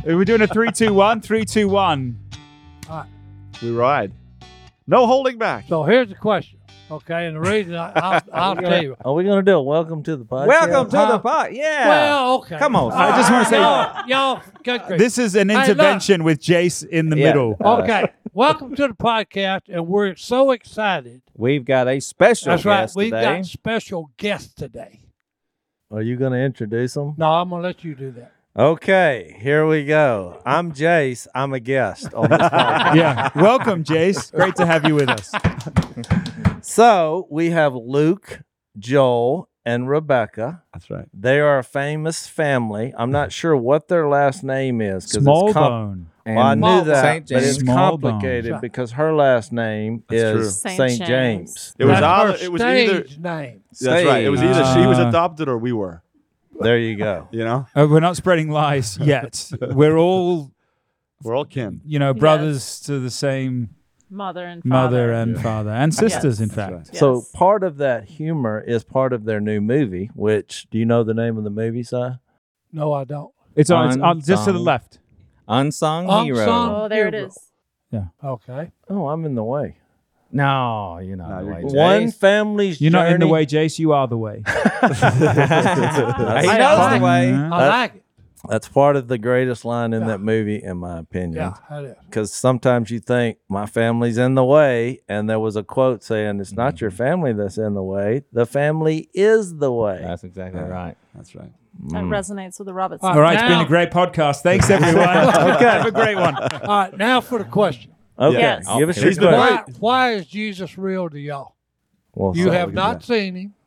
We're doing a 3-2-1. 3-2-1. All right. We ride. No holding back. So here's the question. Okay, and the reason I'll tell you. Are we going to do a welcome to the podcast? Welcome to the pod. Yeah. Well, okay. Come on. I just want to say, y'all, good grief. this is an intervention with Jace in the middle. Okay, welcome to the podcast, and we're so excited. We've got a special That's right. guest We've today. got special guests today. Are you going to introduce them? No, I'm gonna let you do that. Okay, here we go. I'm Jace. I'm a guest on this podcast. Yeah. Welcome, Jace. Great to have you with us. So we have Luke, Joel, and Rebecca. That's right. They are a famous family. I'm not sure what their last name is. Small bone. Well, I knew that, Saint but it's James. Small complicated Bone. because her last name That's true. is Saint Saint James. James. It was That's either. her It was either. stage name. That's right. It was either she was Ah. adopted or we were. There you go. You know, We're not spreading lies yet. We're all, we're all kin. brothers to the same Mother and mother father. and father and sisters, in Yes. fact. That's Yes. So part of that humor is part of their new movie, which, do you know the name of the movie, Si? No, I don't. It's on just to the Unsung. left. Unsung Unsung. hero. Oh, there it Hero. is. Okay. Oh, I'm in the way. No, you're not. No, the you're way, good. One Jace. family's You're not in the journey- way, Jace. You are the way. He Hey, knows the way. I like it. That's part of the greatest line in that movie, in my opinion. Yeah, that is. Because sometimes you think my family's in the way, and there was a quote saying, "It's not your family that's in the way; the family is the way." That's exactly right. That's right. That resonates with the Robertson. All All right, it's been Now- a great podcast. Thanks, everyone. Okay, have a great one. All right, now for the question. Okay, Yes. give us He's your the question. Why is Jesus real to y'all? Well, You so- have look at not that. seen him.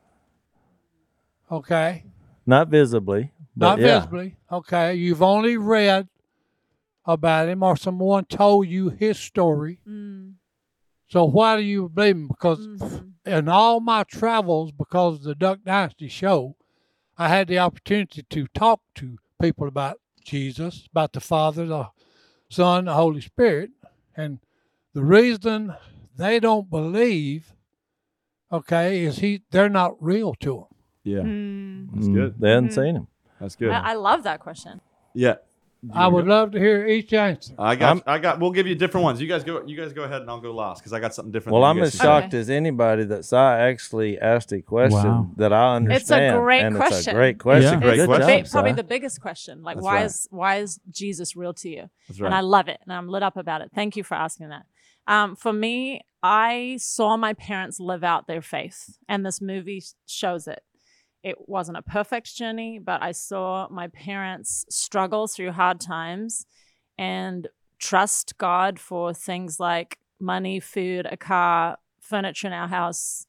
Okay. not visibly, but Not yeah. visibly. Okay. You've only read about him or someone told you his story. Mm. So why do you believe him? Because Mhm. in all my travels, because of the Duck Dynasty show, I had the opportunity to talk to people about Jesus, about the Father, the Son, the Holy Spirit. And the reason they don't believe, okay, is they're not real to them. Yeah. Mm. That's good. They hadn't seen him. That's good. I love that question. Yeah. I would love to hear each answer. I got. We'll give you different ones. You guys go ahead, and I'll go last because I got something different. Well, than I'm you guys as can say. shocked as anybody that Si actually asked a question Wow. that I understand. great and It's a question. great question. It's a great Good question. job, Probably Si. the biggest question. Like, That's why right. why is Jesus real to you? That's And I right. love it, and I'm lit up about it. Thank you for asking that. For me, I saw my parents live out their faith, and this movie shows it. It wasn't a perfect journey, but I saw my parents struggle through hard times and trust God for things like money, food, a car, furniture in our house,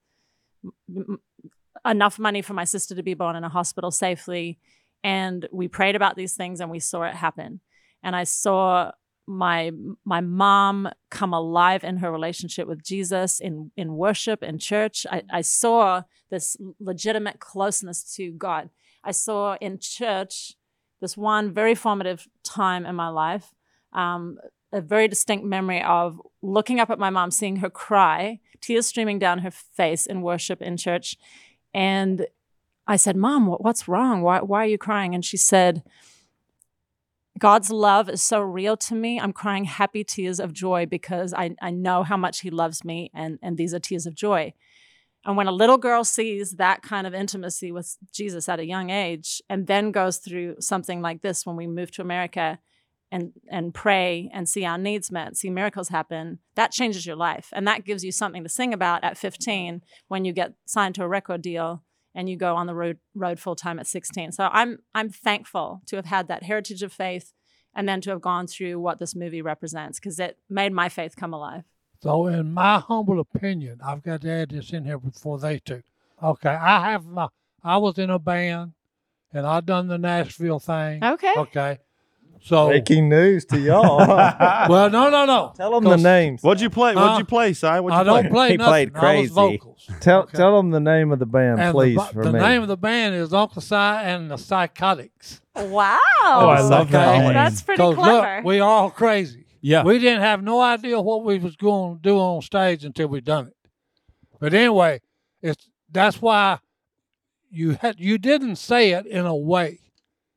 enough money for my sister to be born in a hospital safely. And we prayed about these things and we saw it happen. And I saw my mom come alive in her relationship with Jesus in worship in church. I saw this legitimate closeness to God. I saw in church this one very formative time in my life, a very distinct memory of looking up at my mom, seeing her cry, tears streaming down her face in worship in church. And I said, "Mom, what's wrong? Why are you crying?" And she said, "God's love is so real to me. I'm crying happy tears of joy because I know how much he loves me, and these are tears of joy." And when a little girl sees that kind of intimacy with Jesus at a young age and then goes through something like this when we move to America and pray and see our needs met, see miracles happen, that changes your life. And that gives you something to sing about at 15 when you get signed to a record deal and you go on the road full time at 16. So I'm thankful to have had that heritage of faith and then to have gone through what this movie represents because it made my faith come alive. So in my humble opinion, I've got to add this in here before they do. Okay, I was in a band and I done the Nashville thing. Okay. Okay. So Breaking news to y'all. well, no. Tell them the names. What'd you play? What'd you play, Si? What'd you I don't play He nothing. played I was crazy. vocals. Tell Okay. them the name of the band, And please, the, for the me. name of the band is Uncle Si and the Psychotics. Wow. Oh, I love that Okay. name. That's pretty 'Cause clever. look, we all crazy. Yeah. We didn't have no idea what we was going to do on stage until we done it. But anyway, that's why you didn't say it in a way,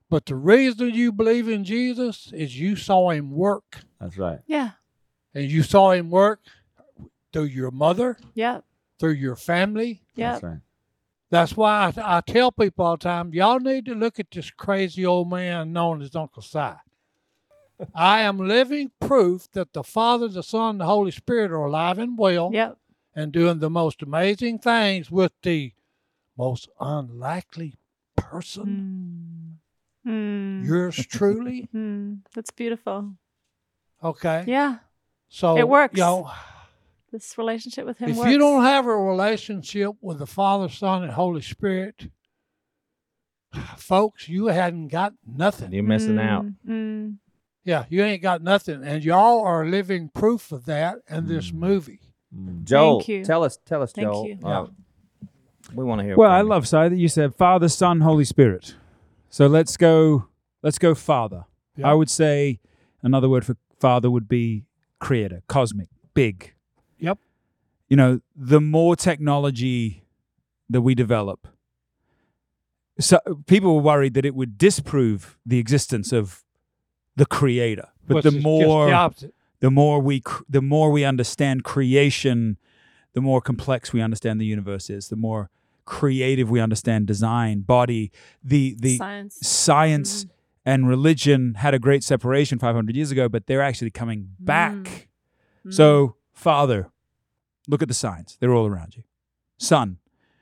But the reason you believe in Jesus is you saw him work. That's right. Yeah. And you saw him work through your mother, Yep. through your family. Yep. That's right. That's why I tell people all the time, y'all need to look at this crazy old man known as Uncle Si. I am living proof that the Father, the Son, and the Holy Spirit are alive and well Yep. and doing the most amazing things with the most unlikely person. Yours truly. That's beautiful. Okay. Yeah. So It works. You know, This relationship with him if works. you don't have a relationship with the Father, Son, and Holy Spirit, folks, you hadn't got nothing. You're missing out. Yeah, you ain't got nothing. And y'all are living proof of that in this movie. Joel, Thank you. tell us, Thank Joel. you. We want to hear. Well, from I you. love, Si, that you said Father, Son, Holy Spirit. So let's go Father. Yeah. I would say another word for Father would be creator, cosmic, big. Yep. You know, the more technology that we develop, so people were worried that it would disprove the existence of the creator. But Which the is just more the opposite. the more we understand creation, the more complex we understand the universe is, the more creative we understand design, body, the science and religion had a great separation 500 years ago, but they're actually coming back. So, Father, look at the signs. They're all around you. Son,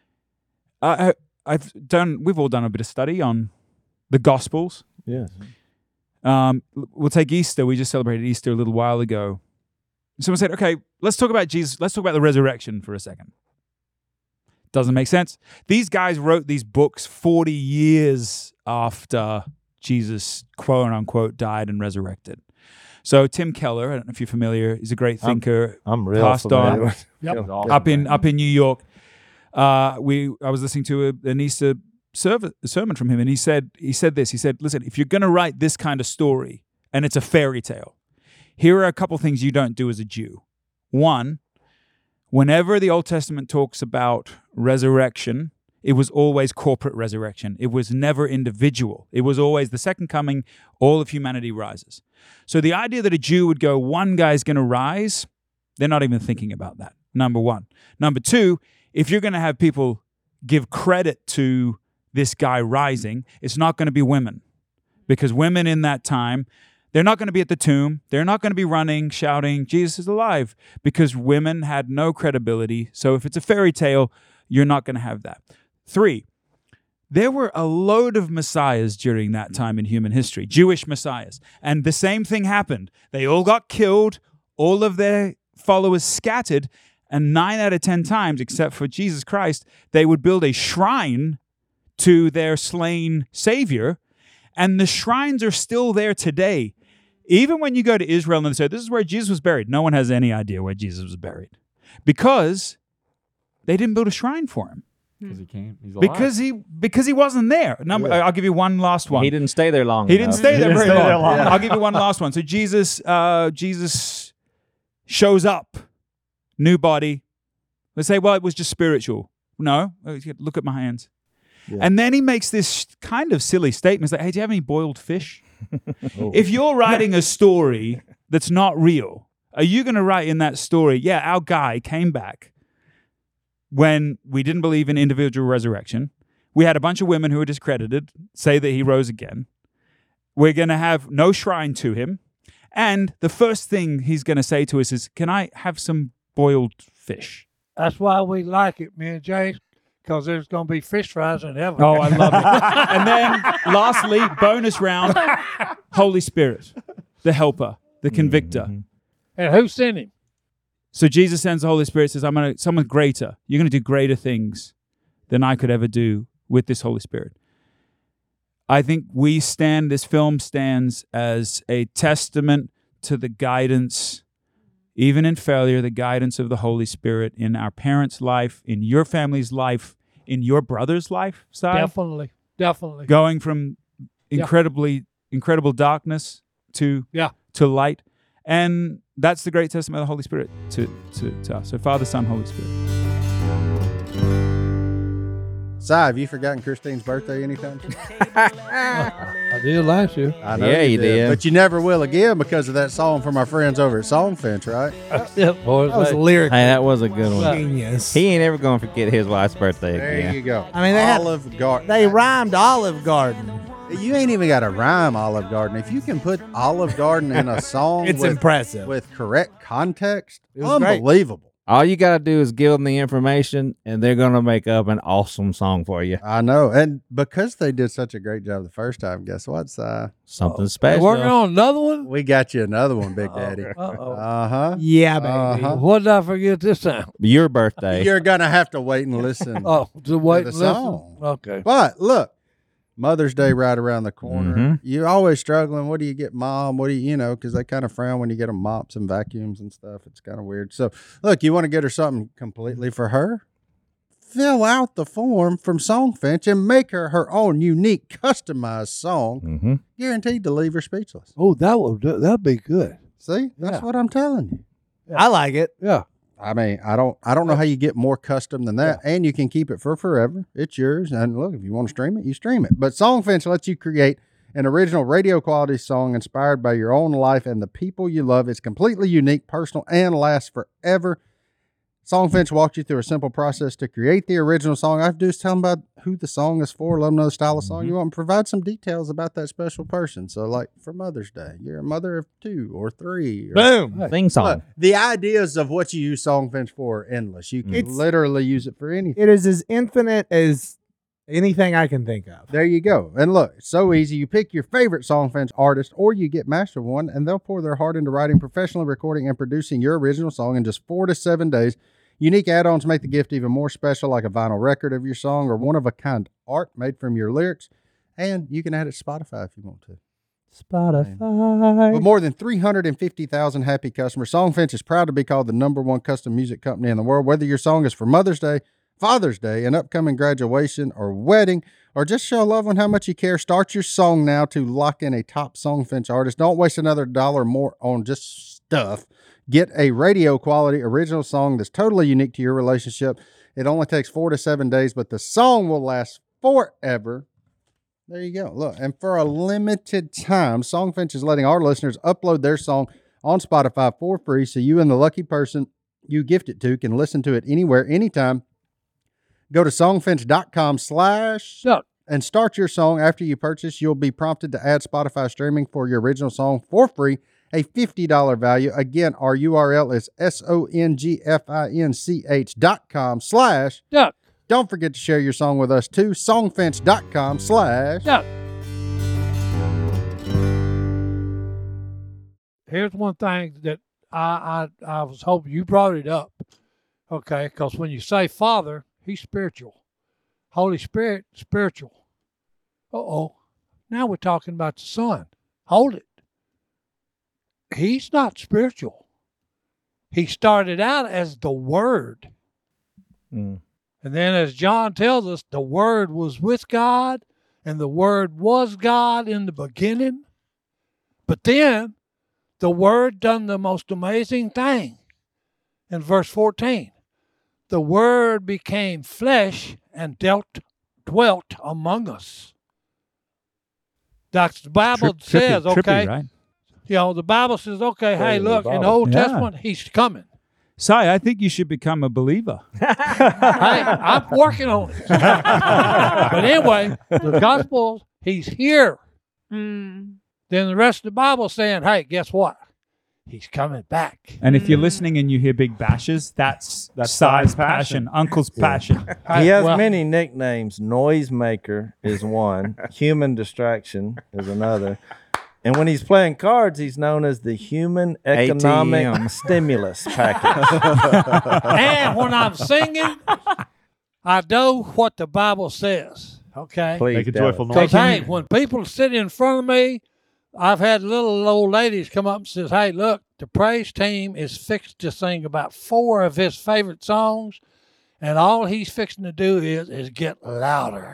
we've all done a bit of study on the Gospels. Yes. We'll take Easter. We just celebrated Easter a little while ago. Someone said, okay, let's talk about Jesus. Let's talk about the resurrection for a second. Doesn't make sense. These guys wrote these books 40 years after Jesus, quote unquote, died and resurrected. So Tim Keller, I don't know if you're familiar, he's a great thinker. I'm real passed familiar on with Yep. up in New York. I was listening to an Easter sermon from him, and he said this. He said, listen, if you're going to write this kind of story, and it's a fairy tale, here are a couple things you don't do as a Jew. One, whenever the Old Testament talks about resurrection, it was always corporate resurrection. It was never individual. It was always the second coming, all of humanity rises. So the idea that a Jew would go, one guy's going to rise, they're not even thinking about that, number one. Number two, if you're going to have people give credit to this guy rising, it's not going to be women. Because women in that time, they're not going to be at the tomb. They're not going to be running, shouting, Jesus is alive, because women had no credibility. So if it's a fairy tale, you're not going to have that. 3, there were a load of messiahs during that time in human history, Jewish messiahs. And the same thing happened. They all got killed, all of their followers scattered, and 9 out of 10 times, except for Jesus Christ, they would build a shrine to their slain Savior. And the shrines are still there today. Even when you go to Israel and they say, this is where Jesus was buried, no one has any idea where Jesus was buried. Because they didn't build a shrine for him. Because he came. He's alive. Because he wasn't there. I'll give you one last one. He didn't stay there long. He didn't stay there very long. Yeah. I'll give you one last one. So Jesus shows up, new body. Let's say, well, it was just spiritual. No, look at my hands. Yeah. And then he makes this kind of silly statement. It's like, hey, do you have any boiled fish? If you're writing a story that's not real, are you going to write in that story, yeah, our guy came back when we didn't believe in individual resurrection. We had a bunch of women who were discredited say that he rose again. We're going to have no shrine to him. And the first thing he's going to say to us is, can I have some boiled fish? That's why we like it, me and Jay, because there's going to be fish fries in heaven. Oh, I love it. And then lastly, bonus round, Holy Spirit, the helper, the convictor. And who sent him? So Jesus sends the Holy Spirit, says, someone greater. You're going to do greater things than I could ever do with this Holy Spirit. I think this film stands as a testament to the guidance, even in failure, the guidance of the Holy Spirit in our parents' life, in your family's life, in your brother's life, Si. Definitely. Going from incredible darkness to light. And that's the great testament of the Holy Spirit to us. So Father, Son, Holy Spirit. Si, have you forgotten Christine's birthday anytime soon? I did last year. I know Yeah, you did. But you never will again because of that song from our friends over at Songfinch, right? Yep, boys. That was hey. lyric Hey, that was a good one. genius. He ain't ever going to forget his wife's birthday There again. you go. I mean, they had- Olive Garden. They rhymed Olive Garden. You ain't even got to rhyme Olive Garden. If you can put Olive Garden in a song It's with, impressive. with correct context, It was great. unbelievable. All you got to do is give them the information, and they're going to make up an awesome song for you. I know. And because they did such a great job the first time, guess what, Si? Something They special. working on another one? We got you another one, Big Daddy. Uh-oh. Uh-huh. Yeah, baby. Uh-huh. What did I forget this time? Your birthday. You're going to have to wait and listen. Oh, to wait the and listen? song. Okay. But look, Mother's Day right around the corner. Mhm. You're always struggling. What do you get, Mom? What do you know, because they kind of frown when you get them mops and vacuums and stuff. It's kind of weird. So, look, you want to get her something completely for her? Fill out the form from Songfinch and make her her own unique, customized song, Mm-hmm. guaranteed to leave her speechless. Oh, that'd be good. See, that's Yeah. what I'm telling you. I like it. Yeah. I mean, I don't know how you get more custom than that, and you can keep it for forever. It's yours, and look, if you want to stream it, you stream it. But Songfinch lets you create an original radio quality song inspired by your own life and the people you love. It's completely unique, personal, and lasts forever. Songfinch walks you through a simple process to create the original song. All I have to do is tell them about who the song is for, let them know the style of song you want, and provide some details about that special person. So, like for Mother's Day, you're a mother of 2 or 3. Or, Boom. Sing song. Look, the ideas of what you use Songfinch for are endless. You can It's- literally use it for anything. It is as infinite as anything I can think of. There you go. And look, it's so easy. You pick your favorite Songfinch artist or you get master one, and they'll pour their heart into writing, professionally recording, and producing your original song in just 4 to 7 days. Unique add-ons make the gift even more special, like a vinyl record of your song or one-of-a-kind art made from your lyrics. And you can add it to Spotify if you want to. Spotify. With more than 350,000 happy customers, Songfinch is proud to be called the #1 custom music company in the world. Whether your song is for Mother's Day, Father's Day, an upcoming graduation, or wedding, or just show a loved one how much you care, start your song now to lock in a top Songfinch artist. Don't waste another dollar more on just stuff. Get a radio quality original song that's totally unique to your relationship. It only takes 4 to 7 days, but the song will last forever. There you go. Look, and for a limited time, Songfinch is letting our listeners upload their song on Spotify for free, so you and the lucky person you gift it to can listen to it anywhere, anytime. Go to songfinch.com/ So, and start your song. After you purchase, you'll be prompted to add Spotify streaming for your original song for free, a $50 value. Again, our URL is songfinch.com/ Duck. Don't forget to share your song with us too. Songfinch.com/ Duck. Here's one thing that I was hoping you brought it up. Okay, because when you say Father, he's spiritual. Holy Spirit, spiritual. Uh-oh. Now we're talking about the Son. Hold it. He's not spiritual. He started out as the Word. Mm. And then as John tells us, the Word was with God, and the Word was God in the beginning. But then the Word done the most amazing thing. In verse 14, the Word became flesh and dwelt among us. That's the Bible says, okay. right? You know, the Bible says, okay, hey, Praise the look, in the Bible. Old Yeah. Testament, he's coming. Si, I think you should become a believer. Hey, I'm working on it. But anyway, the Gospel, he's here. Mm. Then the rest of the Bible saying, hey, guess what? He's coming back. And if you're listening and you hear big bashes, that's Si's passion, Uncle's passion. He has Well, many nicknames. Noisemaker is one. Human distraction is another. And when he's playing cards, he's known as the Human Economic ATM. Stimulus Package. And when I'm singing, I know what the Bible says. Okay? Please Make a tell joyful us. noise. Because, hey, when people sit in front of me, I've had little old ladies come up and says, hey, look, the praise team is fixed to sing about 4 of his favorite songs, and all he's fixing to do is get louder.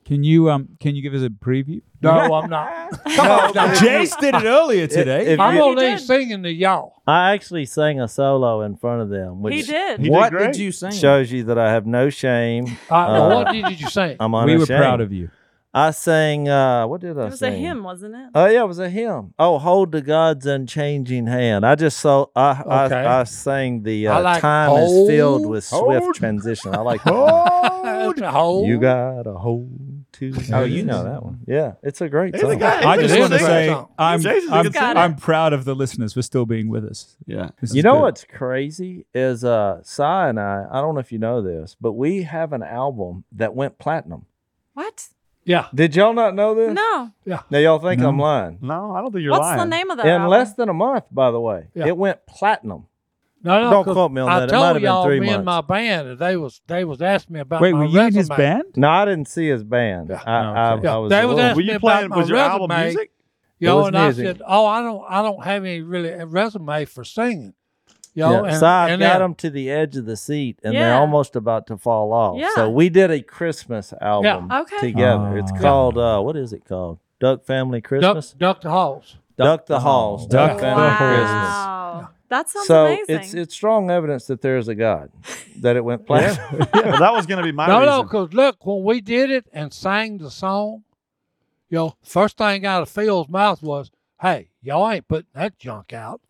Can you give us a preview? No, I'm not. Come on, Dave. Jace did it earlier today. I'm He gonna did. leave singing to y'all. I actually sang a solo in front of them, which He did. He did What great. did you sing? shows you that I have no shame. What did you say? I'm we unashamed. were proud of you. I sang. What did I It was sing? a hymn, wasn't it? Oh yeah, it was a hymn. Oh, hold to God's unchanging hand. I just saw. Okay. I sang the I like time is filled hold, with swift hold. transition. I like that. That's a whole. You got a hold to. Oh, you know that one. Yeah, it's a great He's a song. guy. I He's just a want to good say singer. I'm Jason's a I'm, good singer. I'm proud of the listeners for still being with us. Yeah. This is You know good. what's crazy is Cy and I don't know if you know this, but we have an album that went platinum. What? Yeah. Did y'all not know this? No. Now y'all think No. I'm lying. No, I don't think you're What's lying. the name of that? In album? less than a month, by the way. Yeah. It went platinum. No, Don't 'cause quote me on I that. It told might have been y'all 3 me and months. my band that they was asking me about Wait, my were you in his resume. band? No, I didn't see his band. Yeah. I Okay. was They a was little- asking Were me you about playing? my Was your album resume. music? Yo, was and music. I said, "Oh, I don't have any really resume for singing." Yo, Yeah, so I and got then- them to the edge of the seat, and they're Yeah. almost about to fall off. Yeah. So we did a Christmas album Okay. together. It's Oh. called what is it called? Duck Family Christmas. Duck the Halls. Duck the Halls. Duck Duck the Family Halls. Christmas. Wow. That sounds So amazing. it's strong evidence that there is a God, that it went platinum. Well, that was going to be my No, reason. because look, when we did it and sang the song, first thing out of Phil's mouth was, "Hey, y'all ain't putting that junk out."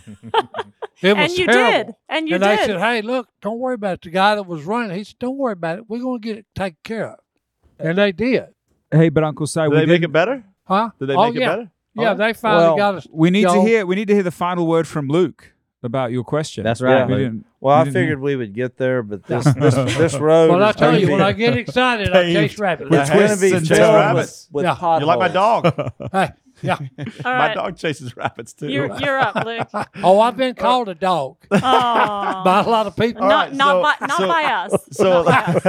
It was and you terrible. did. And you and did. they said, "Hey, look, don't worry about it." The guy that was running, he said, "Don't worry about it. We're going to get it taken care of." And they did. Hey, but Uncle Si, Did we they make didn't- it better? Huh? Did they Oh, make it yeah. better? Yeah, they finally Well, got us. we need to Yo. hear the final word from Luke about your question. That's right. We Yeah. didn't. Well, we I didn't figured we would get there, but this road Well, I is tell gonna you, be, when I get excited, I Paved chase rabbits. with it's going to be twists and filled rabbits. with Yeah. potholes. You like my dog? Hey, yeah. All My right. dog chases rabbits too. You're up, Luke. Oh, I've been called a dog Oh. by a lot of people. Not by us. So,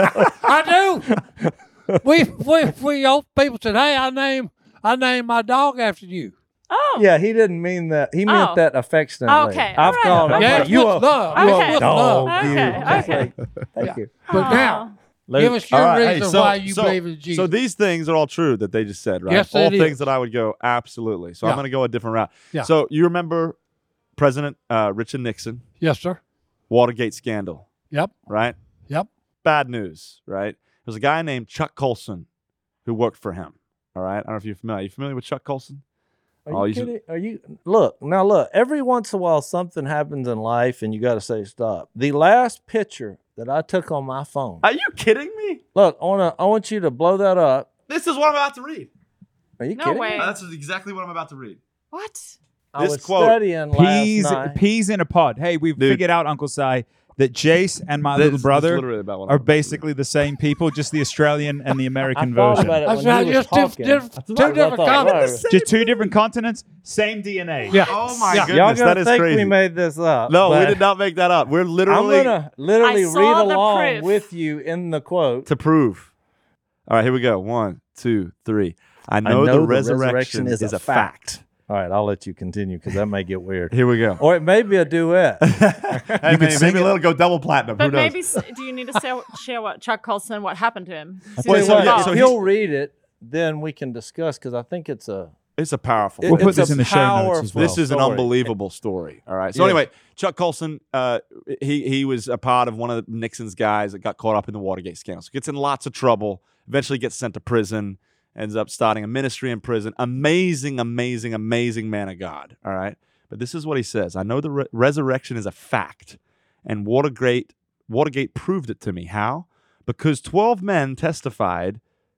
I do. we old people said, "Hey, I named my dog after you." Oh. Yeah, he didn't mean that. He meant Oh. that affectionately. Okay, I've all right, called him. okay. Yeah, like, it's you with a love. Okay. It's with dog, love. you. Okay, It's okay. like, thank you. But now, Oh. give us your All right, reason hey, why you believe in Jesus. So these things are all true that they just said, right? Yes, all it things is. that I would go, absolutely. So I'm Yeah. going to go a different route. Yeah. So you remember President Richard Nixon, Yes, sir. Watergate scandal, Yep. right? Yep. Bad news, right? There's a guy named Chuck Colson who worked for him. All right. I don't know if you're familiar. Are you familiar with Chuck Colson? Oh, Are you you- kidding? Are you look? Every once in a while, something happens in life, and you got to say stop. The last picture that I took on my phone. Are you kidding me? Look, I want you to blow that up. This is what I'm about to read. Are you No kidding? way. Me? That's exactly what I'm about to read. What? I This was quote, studying Peas, last night. peas in a pod. Hey, we've Dude. figured out, Uncle Si, that Jace and my This little is brother literally about what I'm are about to read. basically the same people, just the Australian and the I American thought version. about it That's when right. he was Just two talking. different I continents. thought, Just two different continents, same DNA. Yeah. Oh my Yeah. goodness, Y'all that gonna is think crazy. we made this up? No, we but did not make that up. We're I'm literally gonna literally I saw read the along proof. with you in the quote. to prove. All right, here we go. 1, 2, 3. I know the resurrection is a fact. All right, I'll let you continue because that may get weird. Here we go. Or it may be a duet. Hey, maybe it'll go double platinum. But Who knows? maybe, do you need to share what Chuck Colson, what happened to him? I tell you so what, yeah, if so he'll read it, then we can discuss because I think it's a. It's a powerful. We'll put it's this a in the show notes as powerful- well. This is an story. unbelievable story. All right. So Yes. anyway, Chuck Colson, he was a part of one of Nixon's guys that got caught up in the Watergate scandal. So gets in lots of trouble. Eventually gets sent to prison. Ends up starting a ministry in prison. Amazing, amazing, amazing man of God. All right. But this is what he says. I know the resurrection is a fact, and Watergate proved it to me. How? Because 12 men testified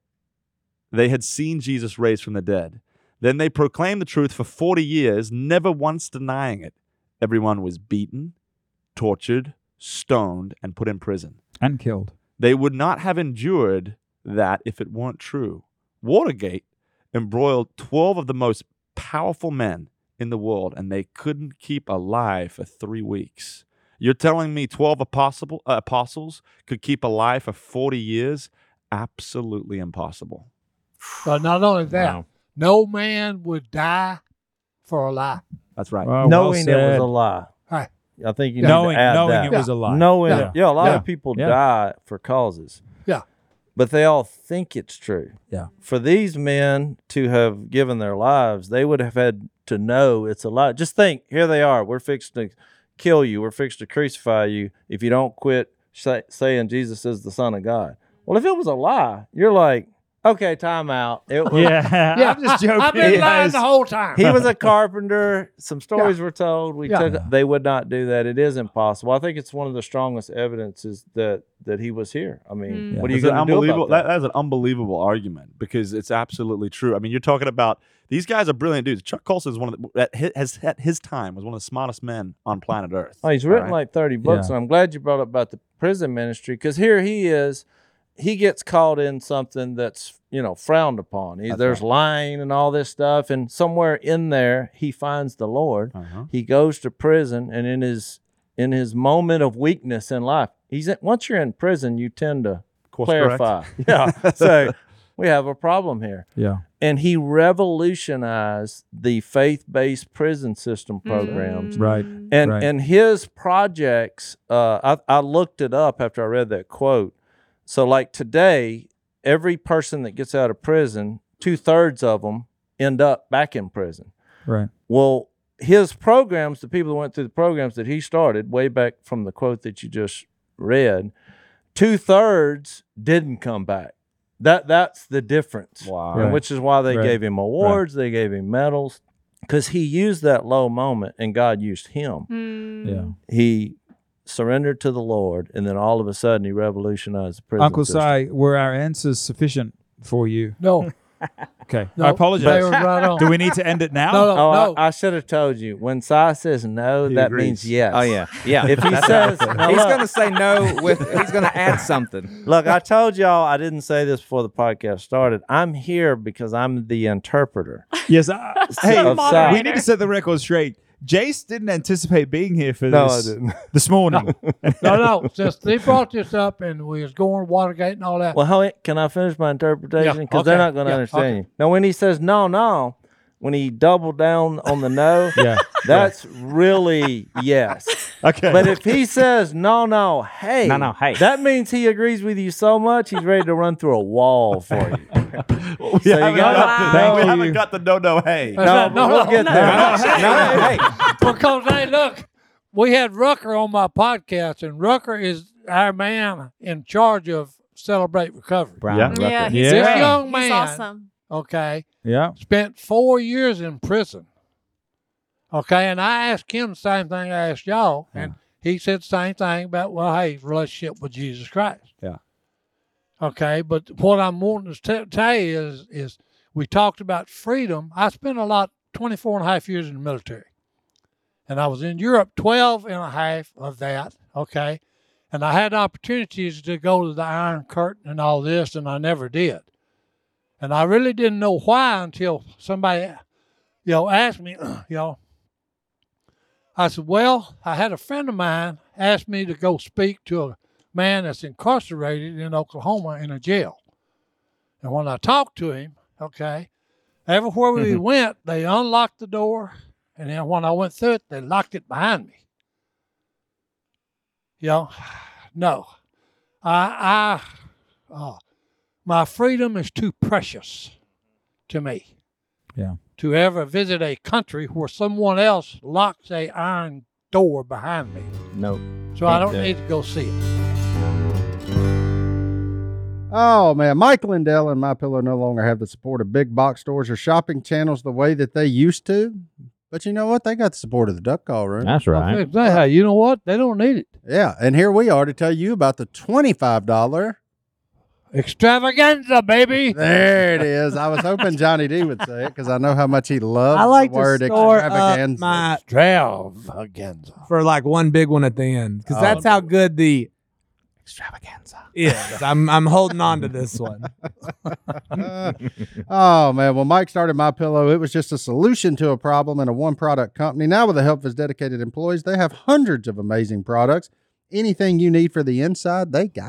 they had seen Jesus raised from the dead. Then they proclaimed the truth for 40 years, never once denying it. Everyone was beaten, tortured, stoned, and put in prison. And killed. They would not have endured that if it weren't true. Watergate embroiled 12 of the most powerful men in the world, and they couldn't keep alive for 3 weeks. You're telling me 12 apostles could keep alive for 40 years? Absolutely impossible. But not only that, Wow. no man would die for a lie. That's right. Well knowing it was said. a lie. Right. I think you Yeah. need knowing to add knowing that. it was a lie. Knowing Yeah. it. Yeah, a lot Yeah. of people Yeah. die for causes. Yeah. but they all think it's true. Yeah. For these men to have given their lives, they would have had to know it's a lie. Just think, here they are. We're fixed to kill you. We're fixed to crucify you if you don't quit saying Jesus is the Son of God. Well, if it was a lie, you're like, okay, time out. It was, Yeah, I'm just joking. I've been lying guys. the whole time. He was a carpenter. Some stories were told. Yeah. They would not do that. It is impossible. I think it's one of the strongest evidences that he was here. I mean, what are you It's an going to do unbelievable. about that? That is an unbelievable argument because it's absolutely true. I mean, you're talking about these guys are brilliant dudes. Chuck Colson is one of at his time was one of the smartest men on planet Earth. Oh, he's written All right? like 30 books, and I'm glad you brought up about the prison ministry because here he is. He gets caught in something that's frowned upon. There's lying and all this stuff, and somewhere in there he finds the Lord. He goes to prison, and in his moment of weakness in life, once you're in prison, you tend to clarify. Yeah, so we have a problem here. Yeah, and he revolutionized the faith-based prison system programs. right. And his projects, I looked it up after I read that quote. So like today, every person that gets out of prison, 2/3 of them end up back in prison. Right. Well, his programs, the people that went through the programs that he started way back from the quote that you just read, 2/3 didn't come back. That's the difference. Wow. And Right. which is why they Right. gave him awards, they gave him medals, because he used that low moment and God used him. Yeah. He surrendered to the Lord, and then all of a sudden he revolutionized the prison Uncle system. Si, were our answers sufficient for you? No. Okay. No, I they apologize. were right on. Do we need to end it now? No, Oh, no. I should have told you. When Si says no, that agrees. means yes. Oh yeah, yeah. If he says, now he's look, gonna say no he's gonna add something. look, I told y'all I didn't say this before the podcast started. I'm here because I'm the interpreter. Yes. Hey, Of Si. we need to set the record straight. Jace didn't anticipate being here for No, this I didn't. this morning. No. Since they brought this up and we was going Watergate and all that. Well, can I finish my interpretation? Yeah, Because they're okay. not going to Yeah, understand okay. you. Now, when he says no, when he doubled down on the no, Yeah. that's really yes. Okay. But if he says no, hey, No, hey. that means he agrees with you so much he's ready to run through a wall for you. We So you haven't got got Thank we you. haven't got the no hey. That's No, not- but we'll get there. No, hey. Because, hey, look, we had Rucker on my podcast, and Rucker is our man in charge of Celebrate Recovery. Brown Yeah. Rucker. Yeah, he's Yeah. This great. young He's man, awesome. okay, Yeah. spent 4 years in prison. Okay, and I asked him the same thing I asked y'all, and he said the same thing about, well, hey, relationship with Jesus Christ. Yeah. Okay, but what I'm wanting to tell you is we talked about freedom. I spent 24 and a half years in the military. And I was in Europe 12 and a half of that, okay? And I had opportunities to go to the Iron Curtain and all this, and I never did. And I really didn't know why until somebody, asked me, I said, well, I had a friend of mine ask me to go speak to a man that's incarcerated in Oklahoma in a jail. And when I talked to him, okay, everywhere we went, they unlocked the door. And then when I went through it, they locked it behind me. No. My freedom is too precious to me. Yeah. To ever visit a country where someone else locks a iron door behind me. Nope. So I Can't don't do it. need to go see it. Oh man, Mike Lindell and My Pillow no longer have the support of big box stores or shopping channels the way that they used to. But you know what? They got the support of the Duck Call Room. That's right. Hey, you know what? They don't need it. Yeah, and here we are to tell you about the $25. Extravaganza, baby. There it is. I was hoping Johnny D would say it because I know how much he loves I like the word to store up extravaganza. my Extravaganza. for like one big one at the end because that's how good the extravaganza is. I'm holding on to this one. Oh man, when Mike started My Pillow, it was just a solution to a problem in a one product company. Now with the help of his dedicated employees, they have hundreds of amazing products. Anything you need for the inside, they got you.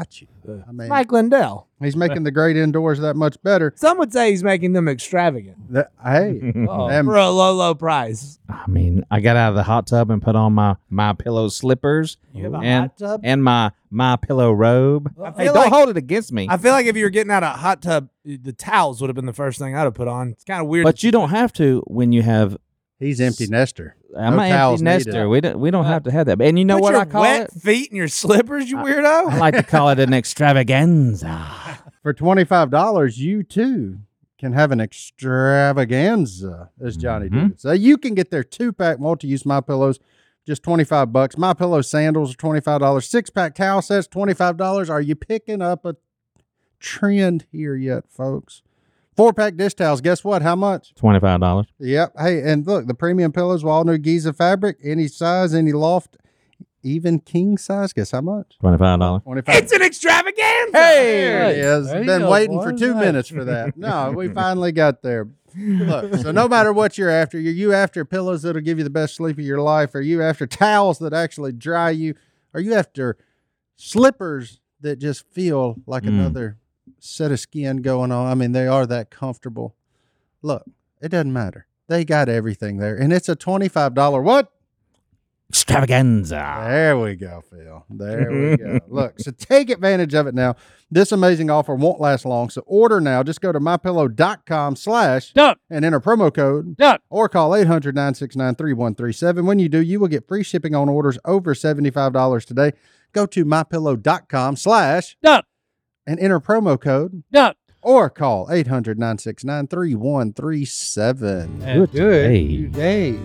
I mean, Mike Lindell. he's making the great indoors that much better. Some would say he's making them extravagant Hey, for a low price. I mean, I got out of the hot tub and put on my pillow slippers You have a and hot tub? and my pillow robe. I Hey, feel don't like- hold it against me. I feel like if you were getting out of a hot tub, the towels would have been the first thing I'd have put on. It's kind of weird. But you don't have to when you have. he's empty nester. I'm No an towels empty nester. needed. We don't have to have that. And you know Put what your I call wet it? feet in your slippers, you weirdo. I like to call it an extravaganza. For $25, you too can have an extravaganza, as Johnny did. So you can get their 2-pack multi-use My Pillows, just $25. My Pillow sandals are $25. 6-pack towel sets, $25. Are you picking up a trend here yet, folks? 4-pack dish towels, guess what? How much? $25. Yep. Hey, and look, the premium pillows with all new Giza fabric, any size, any loft, even king size. Guess how much? $25. $25. It's an extravaganza. There it is. There you Been go, waiting boy. for 2 minutes for that. No, we finally got there. Look, so no matter what you're after, you after pillows that'll give you the best sleep of your life? Are you after towels that actually dry you? Are you after slippers that just feel like another set of skin going on? I mean, they are that comfortable. Look, it doesn't matter. They got everything there. And it's a $25 what? Extravaganza. There we go, Phil. There we go. Look, so take advantage of it now. This amazing offer won't last long, so order now. Just go to mypillow.com/ Duck, and enter promo code duck. or call 800-969-3137. When you do, you will get free shipping on orders over $75 today. Go to mypillow.com/ Duck, and enter promo code duck. or call 800-969-3137. Good day. day.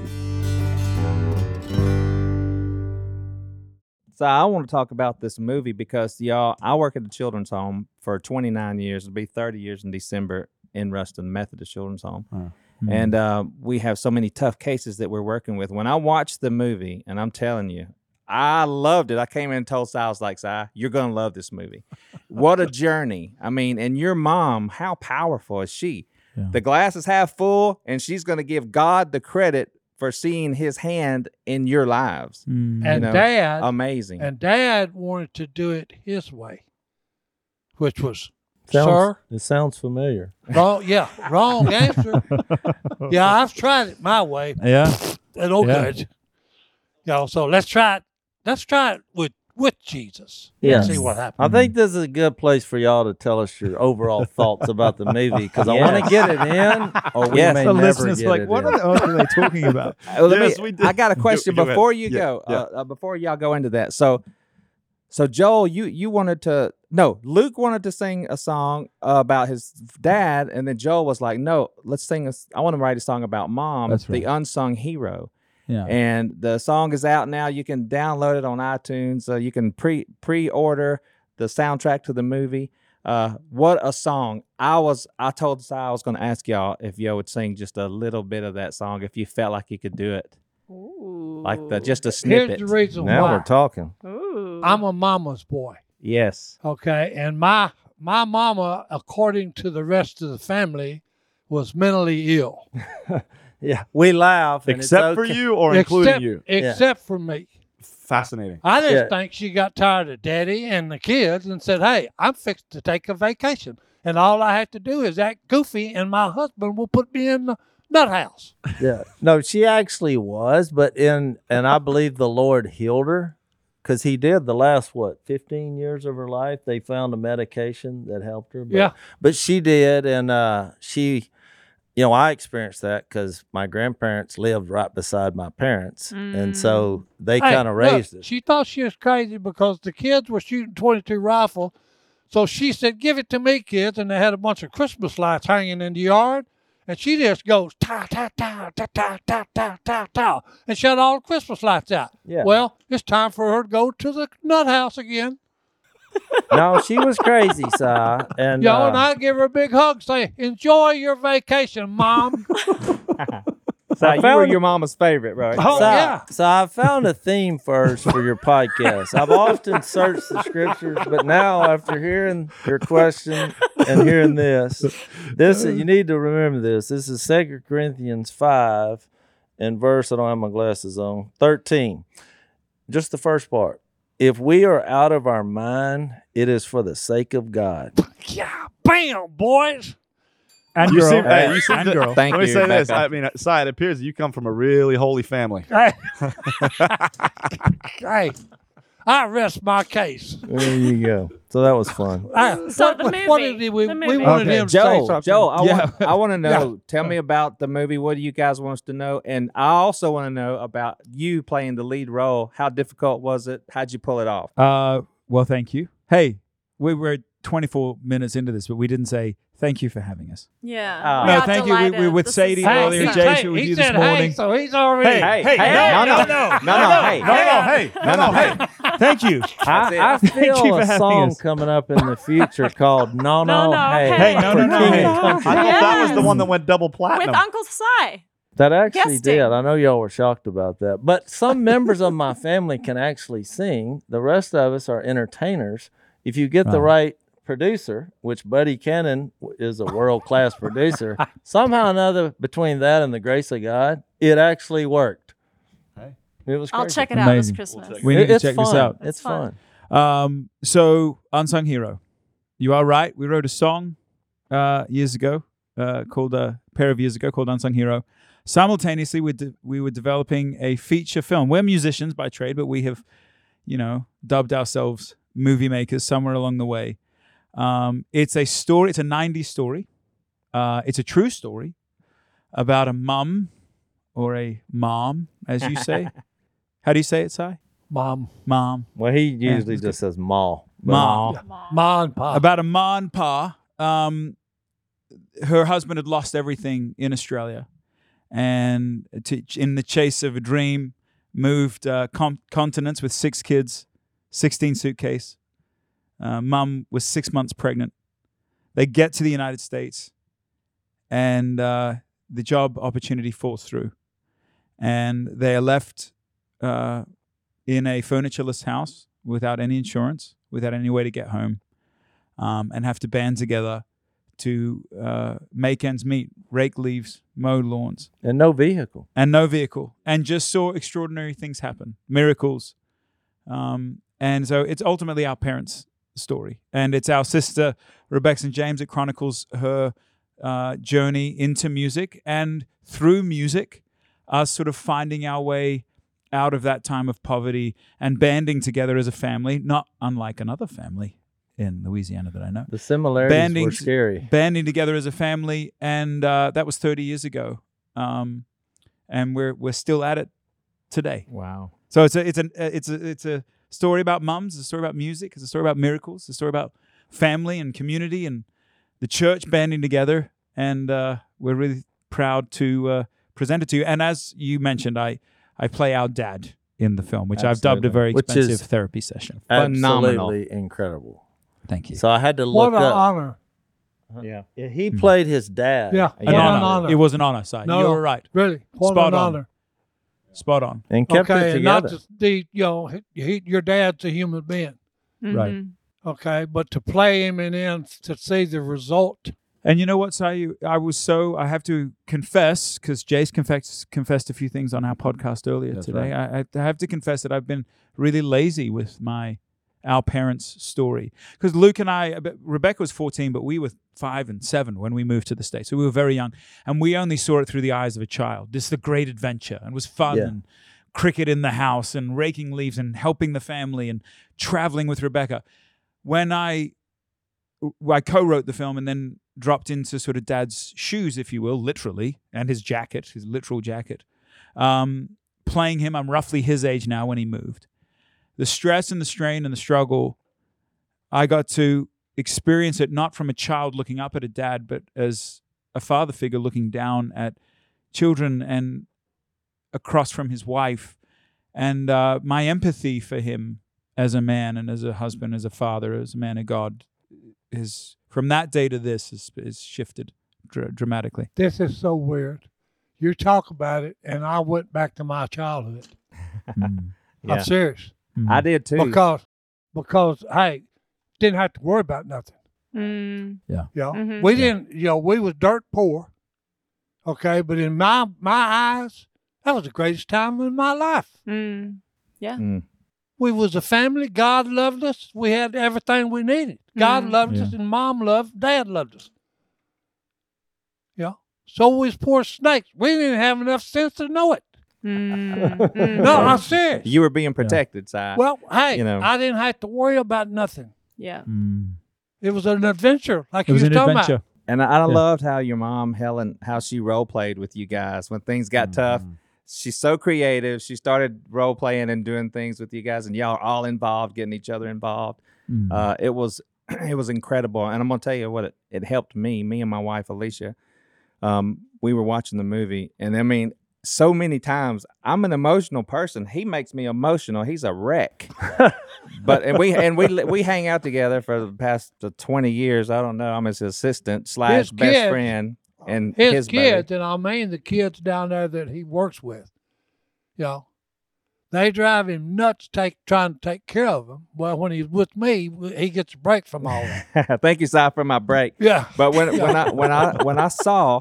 So I want to talk about this movie because, y'all, I work at the children's home for 29 years. It'll be 30 years in December in Ruston Methodist Children's Home. And we have so many tough cases that we're working with. When I watched the movie, and I'm telling you, I loved it. I came in and told Si, I was like, Si, you're going to love this movie. What a journey. I mean, and your mom, how powerful is she? Yeah. The glass is half full, and she's going to give God the credit for seeing his hand in your lives. And know, Dad, Amazing. Dad wanted to do it his way, which was, sir, It sounds familiar. wrong. Yeah, wrong answer. Yeah, I've tried it my way. Yeah. And no Yeah. good. You know, so let's try it. Let's try it with Jesus. Yes. See what happens. I think this is a good place for y'all to tell us your overall thoughts about the movie because I want to get it in, or we Yes. may The never listeners get like, it what in. are they talking about? Yes, we did. I got a question Go ahead. before you Yeah, go. yeah. Before y'all go into that. So Joel, you wanted to Luke wanted to sing a song about his dad, and then Joel was like, no, let's sing I want to write a song about Mom, That's right. the unsung hero. Yeah. And the song is out now. You can download it on iTunes. You can pre-order the soundtrack to the movie. What a song. I told Si I was going to ask y'all if y'all would sing just a little bit of that song if you felt like you could do it. Ooh. Like just a Here's snippet. the reason Now why. we're talking. Ooh. I'm a mama's boy. Yes. Okay, and my mama, according to the rest of the family, was mentally ill. Yeah, we laugh. and it's Except for okay. you or including you. Except for me. Fascinating. I just Yeah. think she got tired of Daddy and the kids and said, hey, I'm fixed to take a vacation. And all I have to do is act goofy, and my husband will put me in the nut house. Yeah, no, she actually was, and I believe the Lord healed her because He did the last 15 years of her life. They found a medication that helped her. But she did, and she. You know, I experienced that because my grandparents lived right beside my parents, and so they Hey, kind of look, raised us. She thought she was crazy because the kids were shooting .22 rifle. So she said, give it to me, kids. And they had a bunch of Christmas lights hanging in the yard. And she just goes, ta, ta, ta, ta, ta, ta, ta, ta, ta, and shut all the Christmas lights out. Yeah. Well, it's time for her to go to the nut house again. No, she was crazy, Si, and And I give her a big hug, say, enjoy your vacation, Mom. So you were found- your mama's favorite, right? Oh, yeah. So I found a theme first for your podcast. I've often searched the scriptures, but now after hearing your question and hearing this you need to remember this. This is 2 Corinthians 5 and verse, I don't have my glasses on, 13. Just the first part. if we are out of our mind, it is for the sake of God. Yeah, bam, boys. And You girl. seem, hey, you seem and to- girl. Thank Let me you, say this. Rebecca. I mean, Si, it appears that you come from a really holy family. Hey, I rest my case. There you go. So that was fun. So the movie, What did we the wanted Okay. him to say Joe, something. Joe, I Yeah. want to know. Tell me about the movie. What do you guys want us to know? And I also want to know about you playing the lead role. How difficult was it? How'd you pull it off? Well, thank you. Hey, we were 24 minutes into this, but we didn't say thank you for having us. Yeah. Oh. We No, are thank you. We were delighted. with This Sadie is so earlier, fun. Jason, with he you this said, morning. Hey, so he's already. Hey, Hey, Thank you. I feel you for a having song us. coming up in the future called No No, No No, Hey. Hey. Hey, no, for no, no, King hey. and Country. I thought that was the Yes. one that went double With platinum. Uncle Si. That actually Guesting. did. I know y'all were shocked about that. But some members of my family can actually sing. The rest of us are entertainers. If you get the right producer, which Buddy Cannon is a world-class producer, somehow or another, between that and the grace of God, it actually worked. Hey. It was crazy. I'll check it out this Amazing. Christmas. We need to It's check fun. this out. It's fun. fun. So, Unsung Hero. You are right. We wrote a song years ago, called a pair of years ago, called Unsung Hero. Simultaneously, we were developing a feature film. We're musicians by trade, but we have, dubbed ourselves movie makers somewhere along the way. It's a story. It's a 90s story. It's a true story about a mum or a mom, as you say. How do you say it, Si? Mom. Mom. Well, he usually it's just says "ma." Mom. Ma and Pa. About a ma and pa. Her husband had lost everything in Australia, and in the chase of a dream, moved continents with 6 kids, 16 suitcase. Mum was 6 months pregnant. They get to the United States, and the job opportunity falls through, and they are left in a furnitureless house without any insurance, without any way to get home, and have to band together to make ends meet, rake leaves, mow lawns. And no vehicle. And no vehicle. And just saw extraordinary things happen, miracles. And so it's ultimately our parents' story. And it's our sister, Rebecca and James. It chronicles her journey into music, and through music, us sort of finding our way out of that time of poverty and banding together as a family, not unlike another family in Louisiana that I know. The similarities were scary. Banding together as a family, and that was 30 years ago, and we're still at it today. Wow. So it's a story about mums, it's a story about music, it's a story about miracles, it's a story about family and community and the church banding together, and we're really proud to present it to you. And as you mentioned, I play our dad in the film, which I've dubbed a very Which expensive is therapy session. Phenomenal. Absolutely incredible. Thank you. So I had to What look an up. honor. Yeah. He played his dad. Yeah. An What an honor. honor. It was an honor, Si. No, You no. were right. Really. What Spot an on. honor. Spot on. And kept it Okay, and not together. just your dad's a human being. Right. Mhm. Okay, but to play him and then to see the result. And you know what, Si? I have to confess, because Jace confessed a few things on our podcast earlier today. I have to confess that I've been really lazy with our parents' story. Because Luke and Rebecca was 14, but we were 5 and 7 when we moved to the States. So we were very young. And we only saw it through the eyes of a child. This is the great adventure, and it was fun, and cricket in the house, and raking leaves, and helping the family, and traveling with Rebecca. When I co-wrote the film and then dropped into sort of Dad's shoes, if you will, literally, and his literal jacket, playing him. I'm roughly his age now when he moved. The stress and the strain and the struggle, I got to experience it not from a child looking up at a dad, but as a father figure looking down at children and across from his wife. And my empathy for him as a man and as a husband, as a father, as a man of God, is from that day to this is shifted dramatically. This is so weird. You talk about it, and I went back to my childhood. Yeah. I'm serious. I did too. Because hey, didn't have to worry about nothing. Mm. Yeah. You know? Mhm. We didn't. We was dirt poor. Okay, but in my eyes, that was the greatest time in my life. Mm. Yeah. Mm. We was a family. God loved us. We had everything we needed. God loved us, and Mom loved, Dad loved us. Yeah. So we was poor snakes. We didn't have enough sense to know it. No, I'm serious. You were being protected, Si. Well, hey, You know. I didn't have to worry about nothing. Yeah. It was an adventure, like It you was was an talking adventure. about. And I loved how your mom, Helen, how she role played with you guys when things got tough. She's so creative. She started role playing and doing things with you guys, and y'all are all involved, getting each other involved. It was incredible. And I'm gonna tell you what, it helped me and my wife Alicia. We were watching the movie, and I mean, so many times I'm an emotional person. He makes me emotional. He's a wreck. But we hang out together for the past 20 years. I don't know. I'm his assistant / best kids- friend, and His buddy. kids, and I mean the kids down there that he works with, you know, they drive him nuts trying to take care of him. Well, when he's with me, he gets a break from all that. Thank you, Si, for my break. Yeah. But when I saw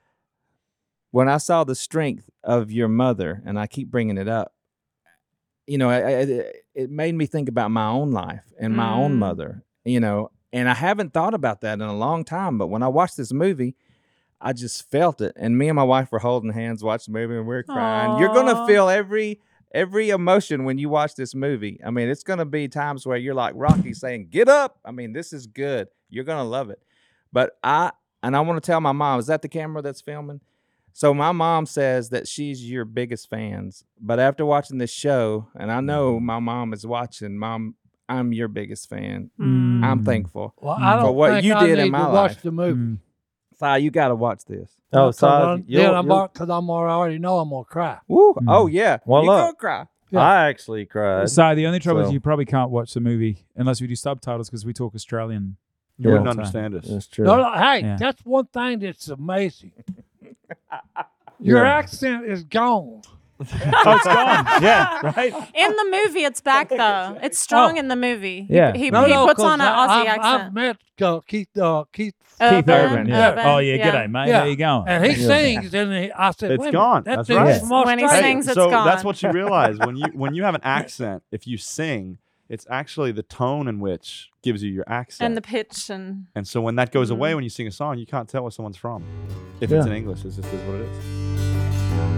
the strength of your mother, and I keep bringing it up, you know, it made me think about my own life and my own mother, you know, and I haven't thought about that in a long time. But when I watched this movie, I just felt it. And me and my wife were holding hands, watching the movie, and we're crying. Aww. You're going to feel every emotion when you watch this movie. I mean, it's going to be times where you're like Rocky saying, "Get up." I mean, this is good. You're going to love it. But I want to tell my mom, is that the camera that's filming? So my mom says that she's your biggest fans. But after watching this show, and I know my mom is watching, Mom, I'm your biggest fan. I'm thankful. Well, I don't For what think you I did in need my to life. watch the movie. Si, you got to watch this. Oh, Because so because I already know I'm gonna cry. Woo. Oh, yeah. Well, you look. gonna cry. I actually cried. Si, the only trouble is So- you probably can't watch the movie unless we do subtitles because we talk Australian. You wouldn't all the time. understand us. That's true. No, hey, Yeah. that's one thing that's amazing. Your accent is gone. Oh, it's gone. Yeah, right. In the movie, it's back though. It's strong in the movie. Yeah. He No, puts 'cause on an Aussie I've accent. met Keith. Keith Urban. Yeah. Urban, Oh, yeah. G'day, mate. Yeah. How you going? And he sings, and I said, It's "Wait a minute, gone. That That's dude's right. from When he Australia." sings, it's so gone. that's what you realize when you have an accent. If you sing, it's actually the tone in which gives you your accent. And the pitch and And so when that goes away, when you sing a song, you can't tell where someone's from. If it's in English, it just is what it is.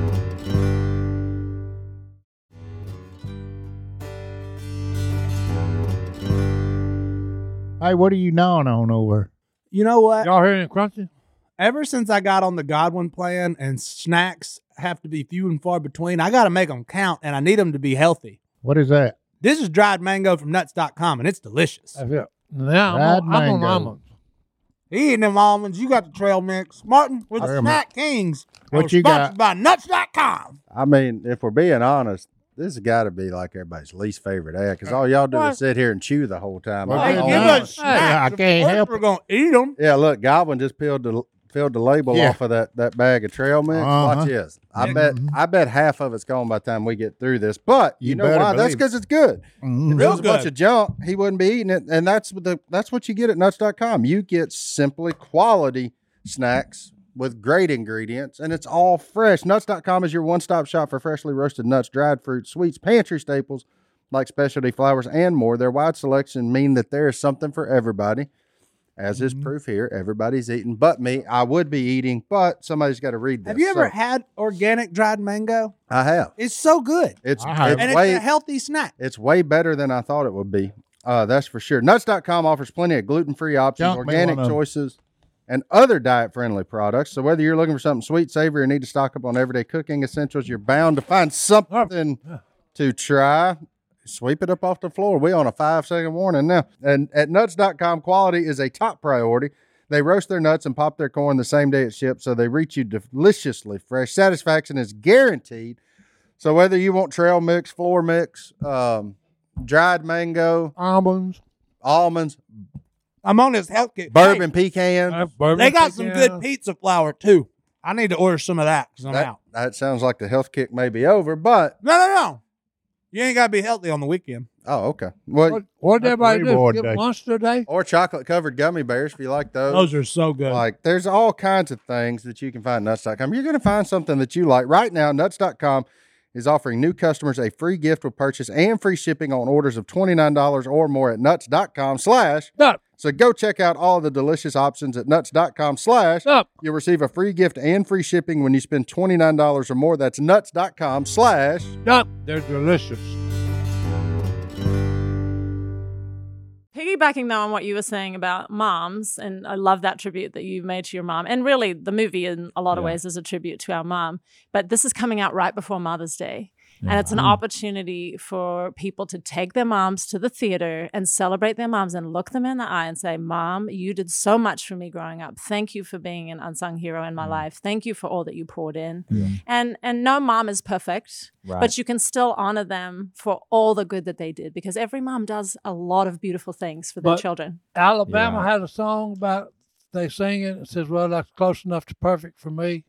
Hey, what are you gnawing on over? You know what? Y'all hearing it crunching? Ever since I got on the Godwin plan and snacks have to be few and far between, I got to make them count, and I need them to be healthy. What is that? This is dried mango from nuts.com, and it's delicious. That's it. Now Dried I'm on mango. almonds. He eating them almonds. You got the trail mix. Martin, with the Damn. Snack Kings. What We're you sponsored got? by nuts.com. I mean, if we're being honest, this has got to be like everybody's least favorite ad because all y'all do is sit here and chew the whole time. Well, Hey, Oh, give no. us snacks. I can't Of course help We're it. going to eat them. Yeah, look, Goblin just filled the label Yeah. off of that bag of trail mix. Uh-huh. Watch this. I bet half of it's gone by the time we get through this. But you, You know better why? That's believe it. because it's good. Mhm. If it was a bunch of junk, he wouldn't be eating it. And that's what you get at nuts.com. You get simply quality snacks with great ingredients, and it's all fresh. Nuts.com is your one-stop shop for freshly roasted nuts, dried fruit, sweets, pantry staples like specialty flours, and more. Their wide selection mean that there is something for everybody. As is proof here, everybody's eating but me. I would be eating, but somebody's got to read this. Have you ever So, had organic dried mango? I have. It's so good. It's I have. And it's way a healthy snack. it's way better than I thought it would be. That's for sure. Nuts.com offers plenty of gluten-free options, Junk me organic one of 'em. choices, and other diet-friendly products. So whether you're looking for something sweet, savory, or need to stock up on everyday cooking essentials, you're bound to find something to try. Sweep it up off the floor. We on a 5-second warning now. And at nuts.com, quality is a top priority. They roast their nuts and pop their corn the same day it ships, so they reach you deliciously fresh. Satisfaction is guaranteed. So whether you want trail mix, floor mix, dried mango, Almonds. almonds, I'm on this health kick. bourbon pecan, Bourbon They got some pecan. good pizza flour, too. I need to order some of that because I'm that, out. that sounds like the health kick may be over, but No. You ain't got to be healthy on the weekend. oh, okay. Well, What did everybody do? reward Get day. lunch today? or chocolate covered gummy bears if you like those. Those are so good. Like, there's all kinds of things that you can find at nuts.com. You're going to find something that you like. Right now, nuts.com is offering new customers a free gift with purchase and free shipping on orders of $29 or more at nuts.com/. Nuts. So go check out all the delicious options at nuts.com/. Nuts. You'll receive a free gift and free shipping when you spend $29 or more. That's nuts.com/. Nuts. They're delicious. Piggybacking though on what you were saying about moms, and I love that tribute that you made to your mom. And really, the movie in a lot of ways is a tribute to our mom. But this is coming out right before Mother's Day. And it's an opportunity for people to take their moms to the theater and celebrate their moms and look them in the eye and say, Mom, you did so much for me growing up. Thank you for being an unsung hero in my life. Thank you for all that you poured in. And no mom is perfect, but you can still honor them for all the good that they did, because every mom does a lot of beautiful things for their children. Alabama had a song about, they sing it. It says, well, that's close enough to perfect for me.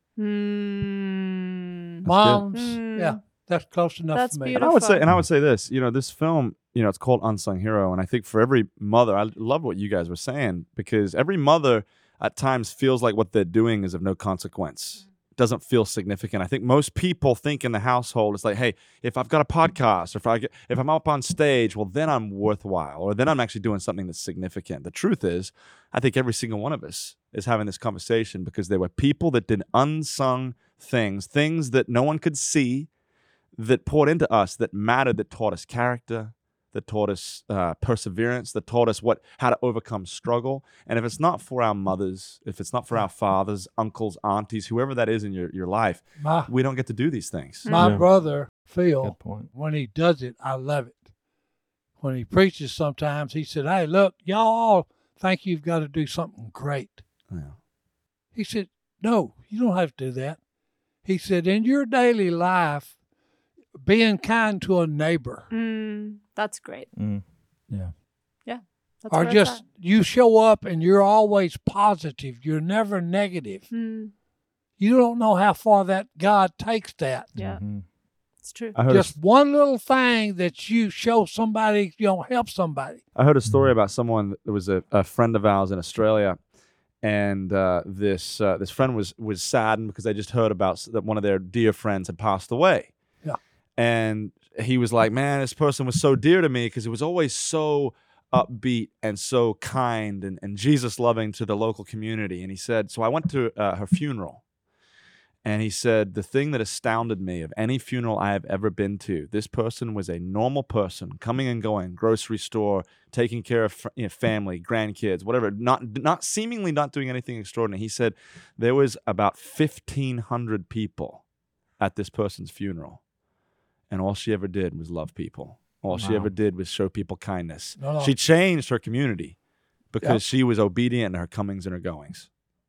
Moms, yeah. That's close enough That's for me. beautiful. And I would say this, this film, it's called Unsung Hero. And I think for every mother, I love what you guys were saying, because every mother at times feels like what they're doing is of no consequence. Doesn't feel significant. I think most people think in the household, it's like, hey, if I've got a podcast, or if I'm up on stage, well, then I'm worthwhile, or then I'm actually doing something that's significant. The truth is, I think every single one of us is having this conversation because there were people that did unsung things that no one could see, that poured into us, that mattered, that taught us character, that taught us perseverance, that taught us how to overcome struggle. And if it's not for our mothers, if it's not for our fathers, uncles, aunties, whoever that is in your life, we don't get to do these things. My brother, Phil, when he does it, I love it. When he preaches sometimes, he said, hey, look, y'all all think you've got to do something great. Yeah. He said, no, you don't have to do that. He said, in your daily life, being kind to a neighbor. That's great. Yeah. Yeah. That's Or where it's just at. you show up and you're always positive. You're never negative. You don't know how far that God takes that. Yeah. It's true. Just one little thing that you show somebody, help somebody. I heard a story about someone that was a friend of ours in Australia, and this friend was saddened because they just heard about that one of their dear friends had passed away. And he was like, man, this person was so dear to me because it was always so upbeat and so kind and Jesus loving to the local community. And he said, so I went to her funeral. And he said, the thing that astounded me of any funeral I have ever been to, this person was a normal person coming and going, grocery store, taking care of family, grandkids, whatever, not seemingly not doing anything extraordinary. He said there was about 1,500 people at this person's funeral. And all she ever did was love people. All she ever did was show people kindness. She changed her community because she was obedient in her comings and her goings.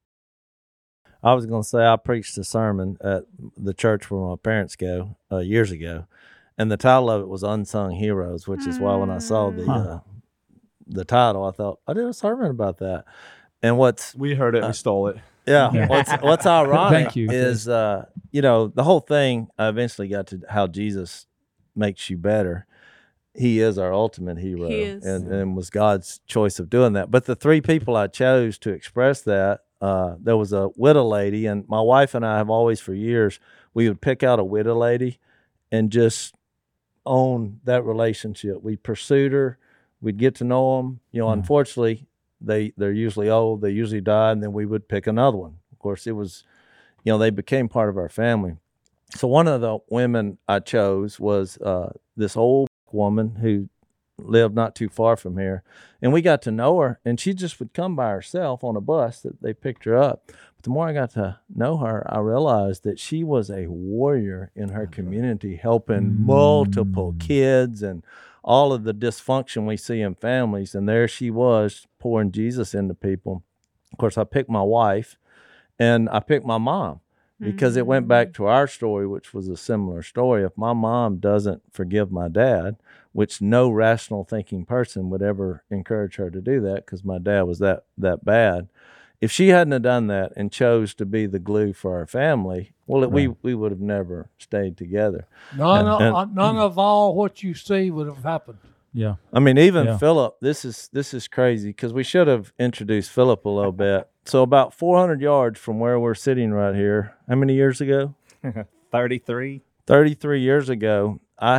I was going to say I preached a sermon at the church where my parents go years ago, and the title of it was Unsung Heroes, which is why when I saw the title, I thought, I did a sermon about that. And we heard it, we stole it. Yeah. What's ironic Thank you. is, the whole thing, I eventually got to how Jesus makes you better. He is our ultimate hero. He is. And was God's choice of doing that. But the three people I chose to express that, there was a widow lady, and my wife and I have always for years, we would pick out a widow lady and just own that relationship. We pursued her. We'd get to know them. Unfortunately, they're usually old. They usually die, and then we would pick another one. Of course, it was, they became part of our family. So one of the women I chose was this old woman who lived not too far from here, and we got to know her, and she just would come by herself on a bus that they picked her up. But the more I got to know her, I realized that she was a warrior in her community, helping multiple kids and all of the dysfunction we see in families. And there she was pouring Jesus into people. Of course, I picked my wife and I picked my mom because it went back to our story, which was a similar story. If my mom doesn't forgive my dad, which no rational thinking person would ever encourage her to do that because my dad was that bad. If she hadn't have done that and chose to be the glue for our family, we would have never stayed together. None of all what you see would have happened. Yeah. I mean, even Philip, this is crazy because we should have introduced Philip a little bit. So about 400 yards from where we're sitting right here, how many years ago? 33. 33 years ago, I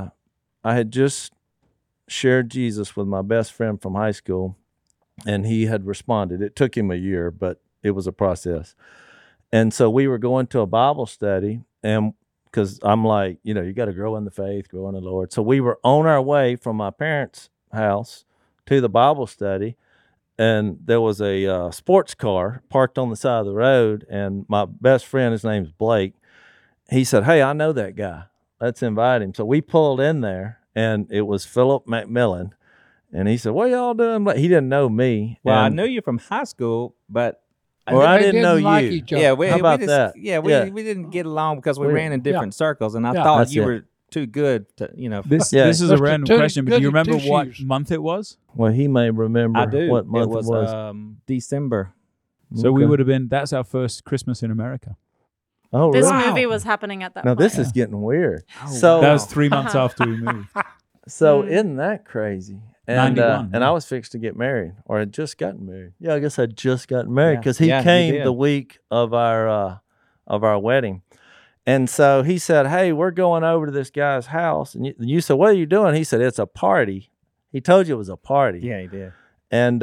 had just shared Jesus with my best friend from high school, and he had responded. It took him a year, but it was a process. And so we were going to a Bible study, and because I'm like, you got to grow in the faith, grow in the Lord. So we were on our way from my parents' house to the Bible study, and there was a sports car parked on the side of the road, and my best friend, his name's Blake, he said, "Hey, I know that guy. Let's invite him." So we pulled in there, and it was Philip McMillan, and he said, "What y'all doing?" But he didn't know me. Well, I and, knew you from high school, but I They didn't know like you. each other. yeah, How about just, that? Yeah, Yeah. we didn't get along because we We- ran in different circles, and I Yeah. thought That's you it. were too good to, This Yeah. this is a That's the random two- question, but do you goody remember what two-shoes. month it was? Well, he may remember I do. what month it was December. So we Okay. would have been. That's our first Christmas in America. Oh, This really? movie was happening at that Now point. this is getting weird. Oh, So That was 3 months after we moved. So Mm. isn't that crazy? And 91, and yeah. I was fixed to get married, or had just gotten married. Yeah, I guess I just gotten married Yeah. because he Yeah, you came did. the week of our wedding, and so he said, "Hey, we're going over to this guy's house." And you said, "What are you doing?" He said, "It's a party." He told you it was a party. Yeah, he did. And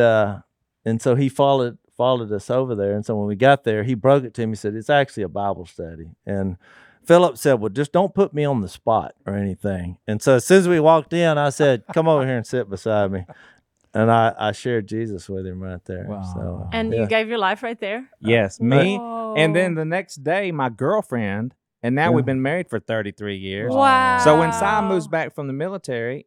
so he followed us over there. And so when we got there, he broke it to me. He said, "It's actually a Bible study." And Philip said, "Well, just don't put me on the spot or anything." And so as soon as we walked in, I said, "Come over here and sit beside me." And I shared Jesus with him right there. Wow. So, And yeah. you gave your life right there? Yes, me. Whoa. And then the next day, my girlfriend, and now Yeah. we've been married for 33 years. Wow. So when Si moves back from the military,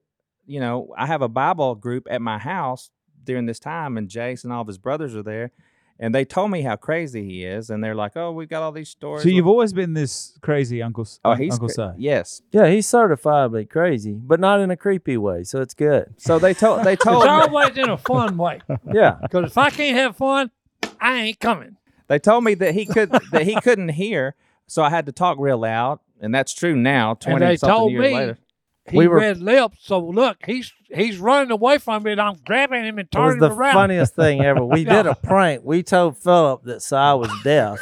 I have a Bible group at my house during this time, and Jace and all of his brothers are there. And they told me how crazy he is, and they're like, "Oh, we've got all these stories." So you've always been this crazy Uncle he's Uncle Si. yes. Yeah, he's certifiably crazy, but not in a creepy way. So it's good. So they told It's me, always in a fun way. Yeah. Because if I can't have fun, I ain't coming. they told me that he couldn't hear, so I had to talk real loud, and that's true now. And 20 they something told years me later. he We were- read lips. So look, he's running away from me, and I'm grabbing him and It was turning the him around. funniest thing ever. We did a prank. We told Philip that Si was deaf.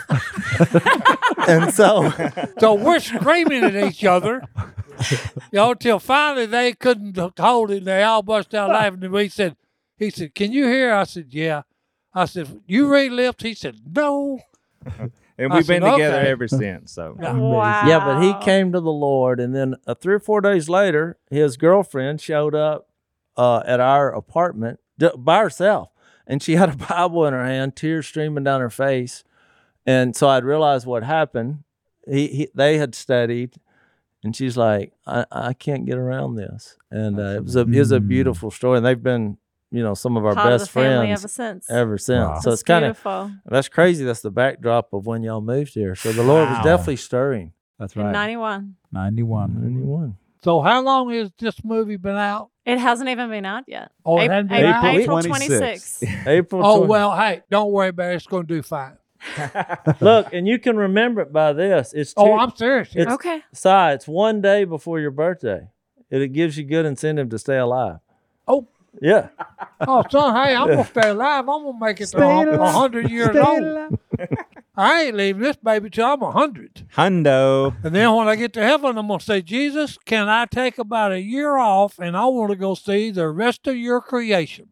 And so So we're screaming at each other, till finally they couldn't hold it. And they all bust out laughing. And he said, "Can you hear?" I said, "Yeah." I said, "You read lips?" He said, "No." And I we've been said, together "Okay." ever since. So Wow. Yeah, but he came to the Lord, and then 3 or 4 days later, his girlfriend showed up at our apartment by herself, and she had a Bible in her hand, tears streaming down her face. And so I'd realized what happened. They had studied, and she's like, "I can't get around this." And it was a beautiful story, and they've been some of our Part of best the family friends ever since. ever since. Wow. So That's it's kind of beautiful. that's crazy. That's the backdrop of when y'all moved here. So the Lord was Wow. definitely stirring. That's In 91. 91. 91. So how long has this movie been out? It hasn't even been out yet. Oh, it hadn't been out? April April 26th. April. Oh 20. well, hey, don't worry about it. It's going to do fine. Look, and you can remember it by this. It's I'm serious. It's, Okay. Si, it's one day before your birthday. It gives you good incentive to stay alive. Oh. Yeah. Oh, son, hey, I'm gonna stay alive. I'm gonna make it to 100 years old. I ain't leaving this baby till I'm 100. Hundo. And then when I get to heaven, I'm gonna say, "Jesus, can I take about a year off? And I want to go see the rest of your creation."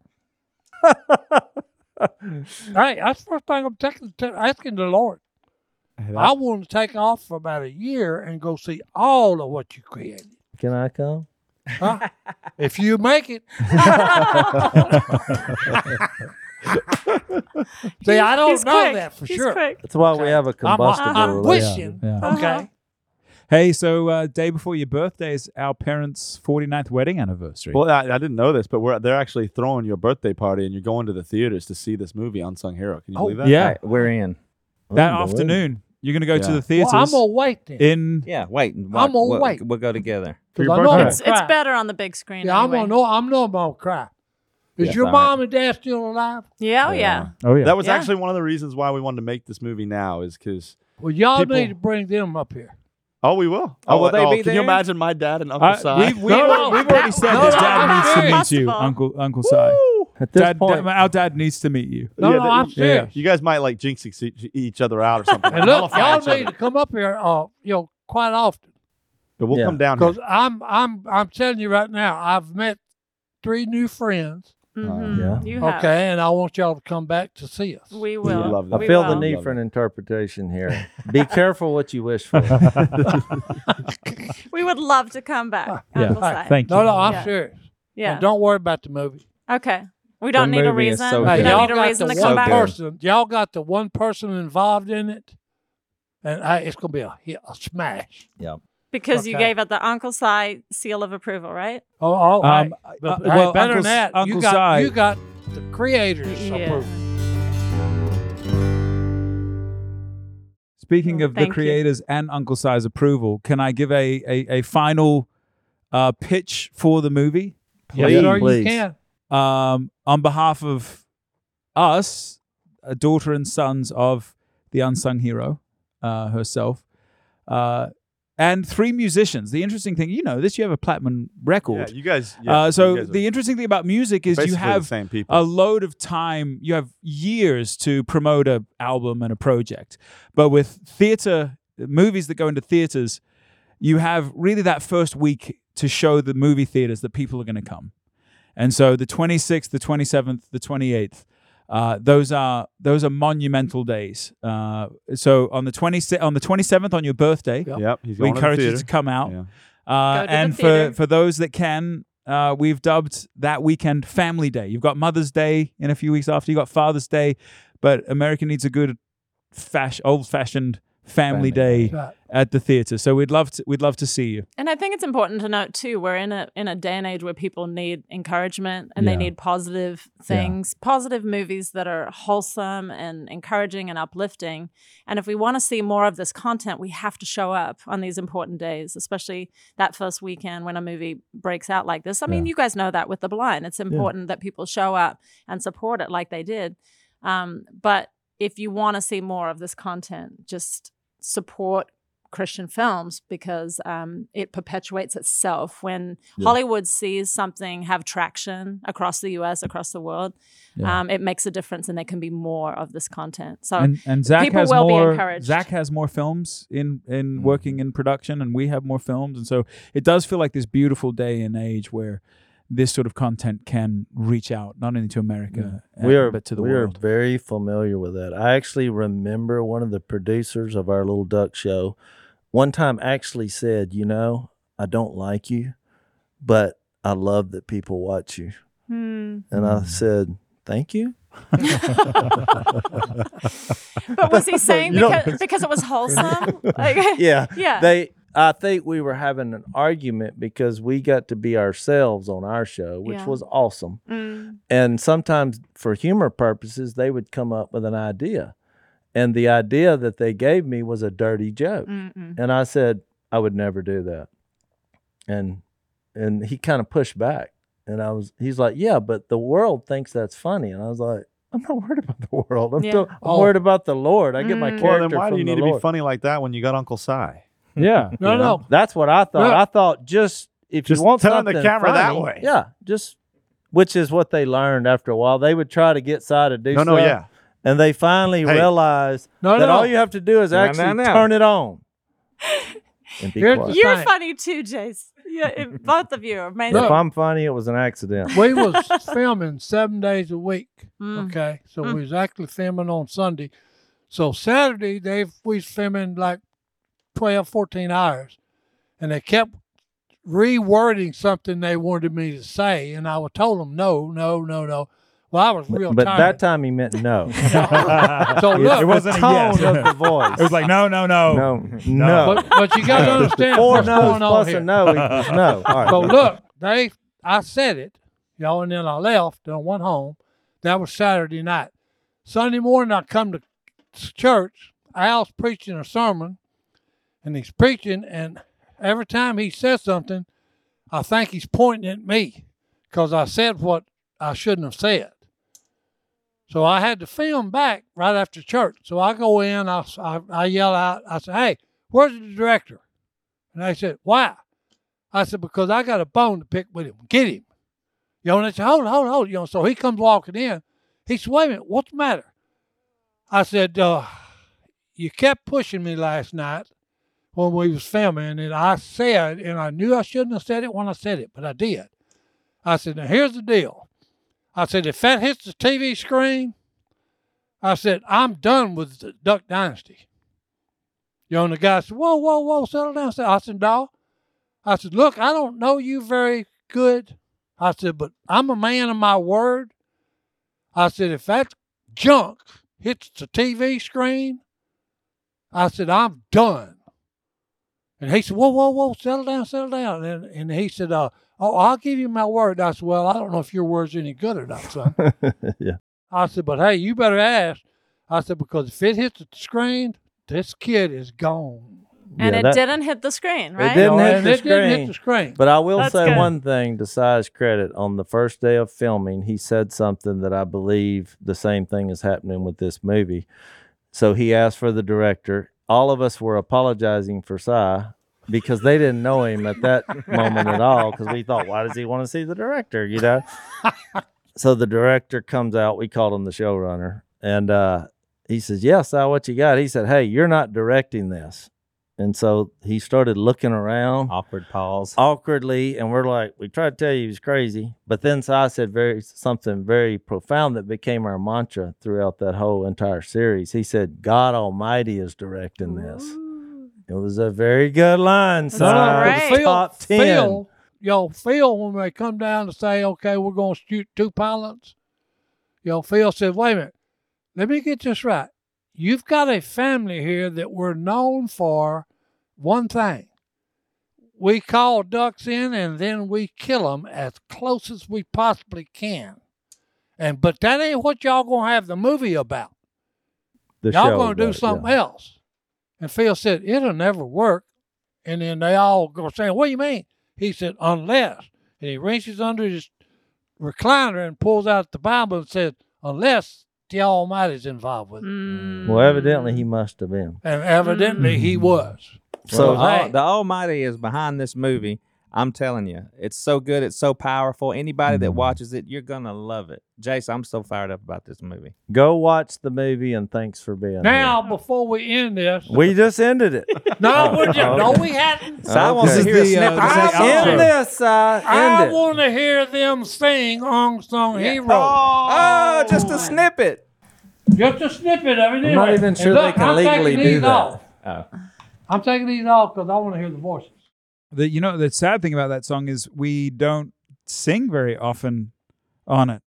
Hey, that's the first thing I'm asking the Lord. I want to take off for about a year and go see all of what you created. Can I come? Huh? If you make it. See, I don't He's know quick. that for He's sure. quick. That's why we have a combustible I'm relationship. wishing. Yeah. Okay. Hey, so day before your birthday is our parents' 49th wedding anniversary. Well, I didn't know this, but they're actually throwing your birthday party, and you're going to the theaters to see this movie, Unsung Hero. Can you believe that? yeah. Right, we're in. That Unbelievable. afternoon, you're going to go to Yeah. the theaters Well, I'm gonna wait then. in. Yeah, wait. I'm gonna wait. We'll go together. Because your I know I'm birthday. gonna It's cry. better on the big screen. Yeah, anyway. I'm gonna cry. Is Yes, your all mom and dad still alive? Yeah, oh yeah. Oh, yeah. That was Yeah. actually one of the reasons why we wanted to make this movie now, is because Well, y'all People- need to bring them up here. we will. will they be Can there? you imagine my dad and Uncle Si? we've already said no, his no, dad I'm needs to serious. meet you, Uncle Si. At this Dad, point, our dad needs to meet you. No, Yeah, no, I'm serious. You guys might like jinx each other out or something. And look, Nullify y'all each other. need to come up here, quite often. But we'll Yeah. come down here. Because I'm telling you right now, I've met 3 new friends. Mhm. Yeah. You have. Okay, and I want y'all to come back to see us. We would will. love that. I We feel the will. need for an interpretation here. Be careful what you wish for. We would love to come back. Yeah. Uncle Si. Thank you. No, I'm Yeah. serious. Yeah. And don't worry about the movie. Okay. We don't The need a movie is reason. so we good. Hey, don't y'all need a got reason the to come one back. person. Y'all got the one person involved in it, and hey, it's gonna be a smash. Because you Okay. gave it the Uncle Si seal of approval, right? Oh, hey, but, hey, better than that, Uncle you Si. got the creators Yeah. approval. Speaking Oh, of the thank you. creators and Uncle Si's approval, can I give a final pitch for the movie? Yes, Please, sir, please. you can. On behalf of us, a daughter and sons of the unsung hero herself, and 3 musicians. The interesting thing, you have a platinum record. Yeah, you guys. So you guys are the interesting thing about music is you basically the have same people. a load of time. You have years to promote an album and a project. But with theater, movies that go into theaters, you have really that first week to show the movie theaters that people are going to come. And so the 26th, the 27th, the 28th, those are monumental days. So on the 27th, on your birthday, Yep, he's we going to the encourage you theater. to come out. Yeah. Go to the And theater. for those that can, we've dubbed that weekend Family Day. You've got Mother's Day in a few weeks after. You've got Father's Day, but America needs a good old-fashioned family day Right. at the theater. So we'd love to see you. And I think it's important to note too, we're in a day and age where people need encouragement and they Yeah. need positive things, positive movies that are wholesome and encouraging and uplifting. And if we want to see more of this content, we have to show up on these important days, especially that first weekend when a movie breaks out like this. I mean, you guys know that with The Blind. It's important that people show up and support it like they did. But if you want to see more of this content, just support Christian films because it perpetuates itself. When Hollywood sees something have traction across the U.S., across the world, it makes a difference, and there can be more of this content. So And Zach people has will be more. encouraged. Zach has more films in working in production, and we have more films, and so it does feel like this beautiful day and age where this sort of content can reach out not only to America but to the we world. are very familiar with that. I actually remember one of the producers of our little duck show one time actually said, I don't like you, but I love that people watch you. And I said, thank you. But was he saying because it was wholesome? Like, Yeah. Yeah. I think we were having an argument because we got to be ourselves on our show, which Yeah. was awesome. And sometimes for humor purposes, they would come up with an idea. And the idea that they gave me was a dirty joke. And I said, I would never do that. And he kind of pushed back. And he's like, yeah, but the world thinks that's funny. And I was like, I'm not worried about the world. I'm worried about the Lord. I get my character Well, then why do from you the need to be Lord. funny like that when you got Uncle Si? Yeah. No. That's what I thought. Yeah. I thought if Just you want turn the something camera that funny, way. Yeah, which is what they learned after a while. They would try to get Si to do No, stuff. yeah. And they finally realized that all you have to do is actually turn it on. And be Here's quiet. the You're thing. funny too, Jace. Yeah, both of you are amazing. If I'm funny, it was an accident. We was filming 7 days a week. Mm. Okay, so we was actually filming on Sunday. So Saturday we was filming like 12, 14 hours, and they kept rewording something they wanted me to say, and I was told them no. Well, I was real But tired. that time he meant no. So look, It wasn't a Tone yes. of the voice. It was like no. No. but you got to understand 4 what's no's going on plus here. a no equals no. All right. So look, I said it, and then I left and I went home. That was Saturday night. Sunday morning, I come to church. Al's preaching a sermon, and he's preaching, and every time he says something, I think he's pointing at me because I said what I shouldn't have said. So I had to film back right after church. So I go in, I yell out, I said, hey, where's the director? And they said, why? I said, because I got a bone to pick with him. Get him. And they said, hold on. So he comes walking in. He said, wait a minute, what's the matter? I said, you kept pushing me last night when we was filming, and I said, and I knew I shouldn't have said it when I said it, but I did. I said, now here's the deal. I said, if that hits the TV screen, I said, I'm done with the Duck Dynasty. You know, and the guy said, whoa, settle down. I said, no. I said, look, I don't know you very good. I said, but I'm a man of my word. I said, if that junk hits the TV screen, I said, I'm done. And he said, whoa, settle down. And he said, I'll give you my word. I said, well, I don't know if your word's any good or not, son. Yeah. I said, but hey, you better ask. I said, because if it hits the screen, this kid is gone. And Yeah, it that- didn't hit the screen, right? It didn't hit And the it didn't hit screen. the screen. But I will That's say good. one thing to Si's credit. On the first day of filming, he said something that I believe the same thing is happening with this movie. So he asked for the director. All of us were apologizing for Si because they didn't know him at that moment at all, because we thought, why does he want to see the director, you know? So the director comes out. We called him the showrunner. And he says, yeah, Si, what you got? He said, hey, you're not directing this. And so he started looking around Awkward pause. awkwardly, and we're like, we tried to tell you he was crazy. But then Si said something very profound that became our mantra throughout that whole entire series. He said, God Almighty is directing this. It was a very good line, Si. That's great. Top 10. Phil, when they come down to say, okay, we're going to shoot 2 pilots, Phil said, wait a minute, let me get this right. You've got a family here that we're known for one thing. We call ducks in and then we kill them as close as we possibly can. But that ain't what y'all going to have the movie about. Y'all going to do something else. And Phil said, it'll never work. And then they all go saying, what do you mean? He said, unless. And he reaches under his recliner and pulls out the Bible and says, unless the Almighty's involved with it. Well, evidently he must have been. And evidently he was. So So the Almighty is behind this movie. I'm telling you, it's so good. It's so powerful. Anybody that watches it, you're going to love it. Jason, I'm so fired up about this movie. go watch the movie, and thanks for being Now, before we end this. here. We just ended it. No, we hadn't. So I want to Okay. hear a This is the, snippet. this is the I End outro. this, Si. I End it. want to hear them sing Unsung Hero. Oh, just a snippet. Just a snippet of it. I'm not even sure they can legally do that. Off. Oh. I'm taking these off because I want to hear the voices. The sad thing about that song is we don't sing very often on it.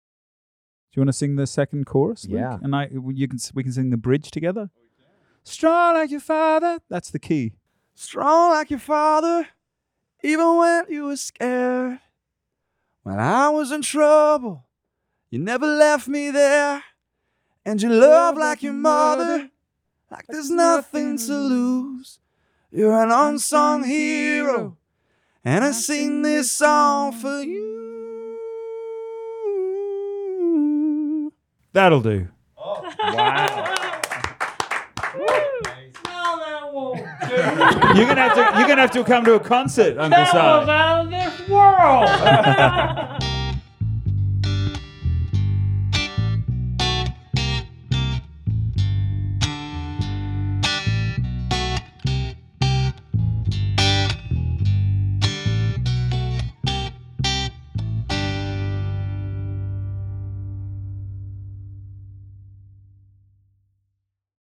Do you want to sing the second chorus, Luke? Yeah. And we can sing the bridge together. Strong like your father. That's the key. Strong like your father, even when you were scared. When I was in trouble, you never left me there. And you love like your mother, like there's nothing to lose. You're an unsung hero, and I sing this song for you. That'll do. You're gonna have to come to a concert, Uncle Si. That was out of this world.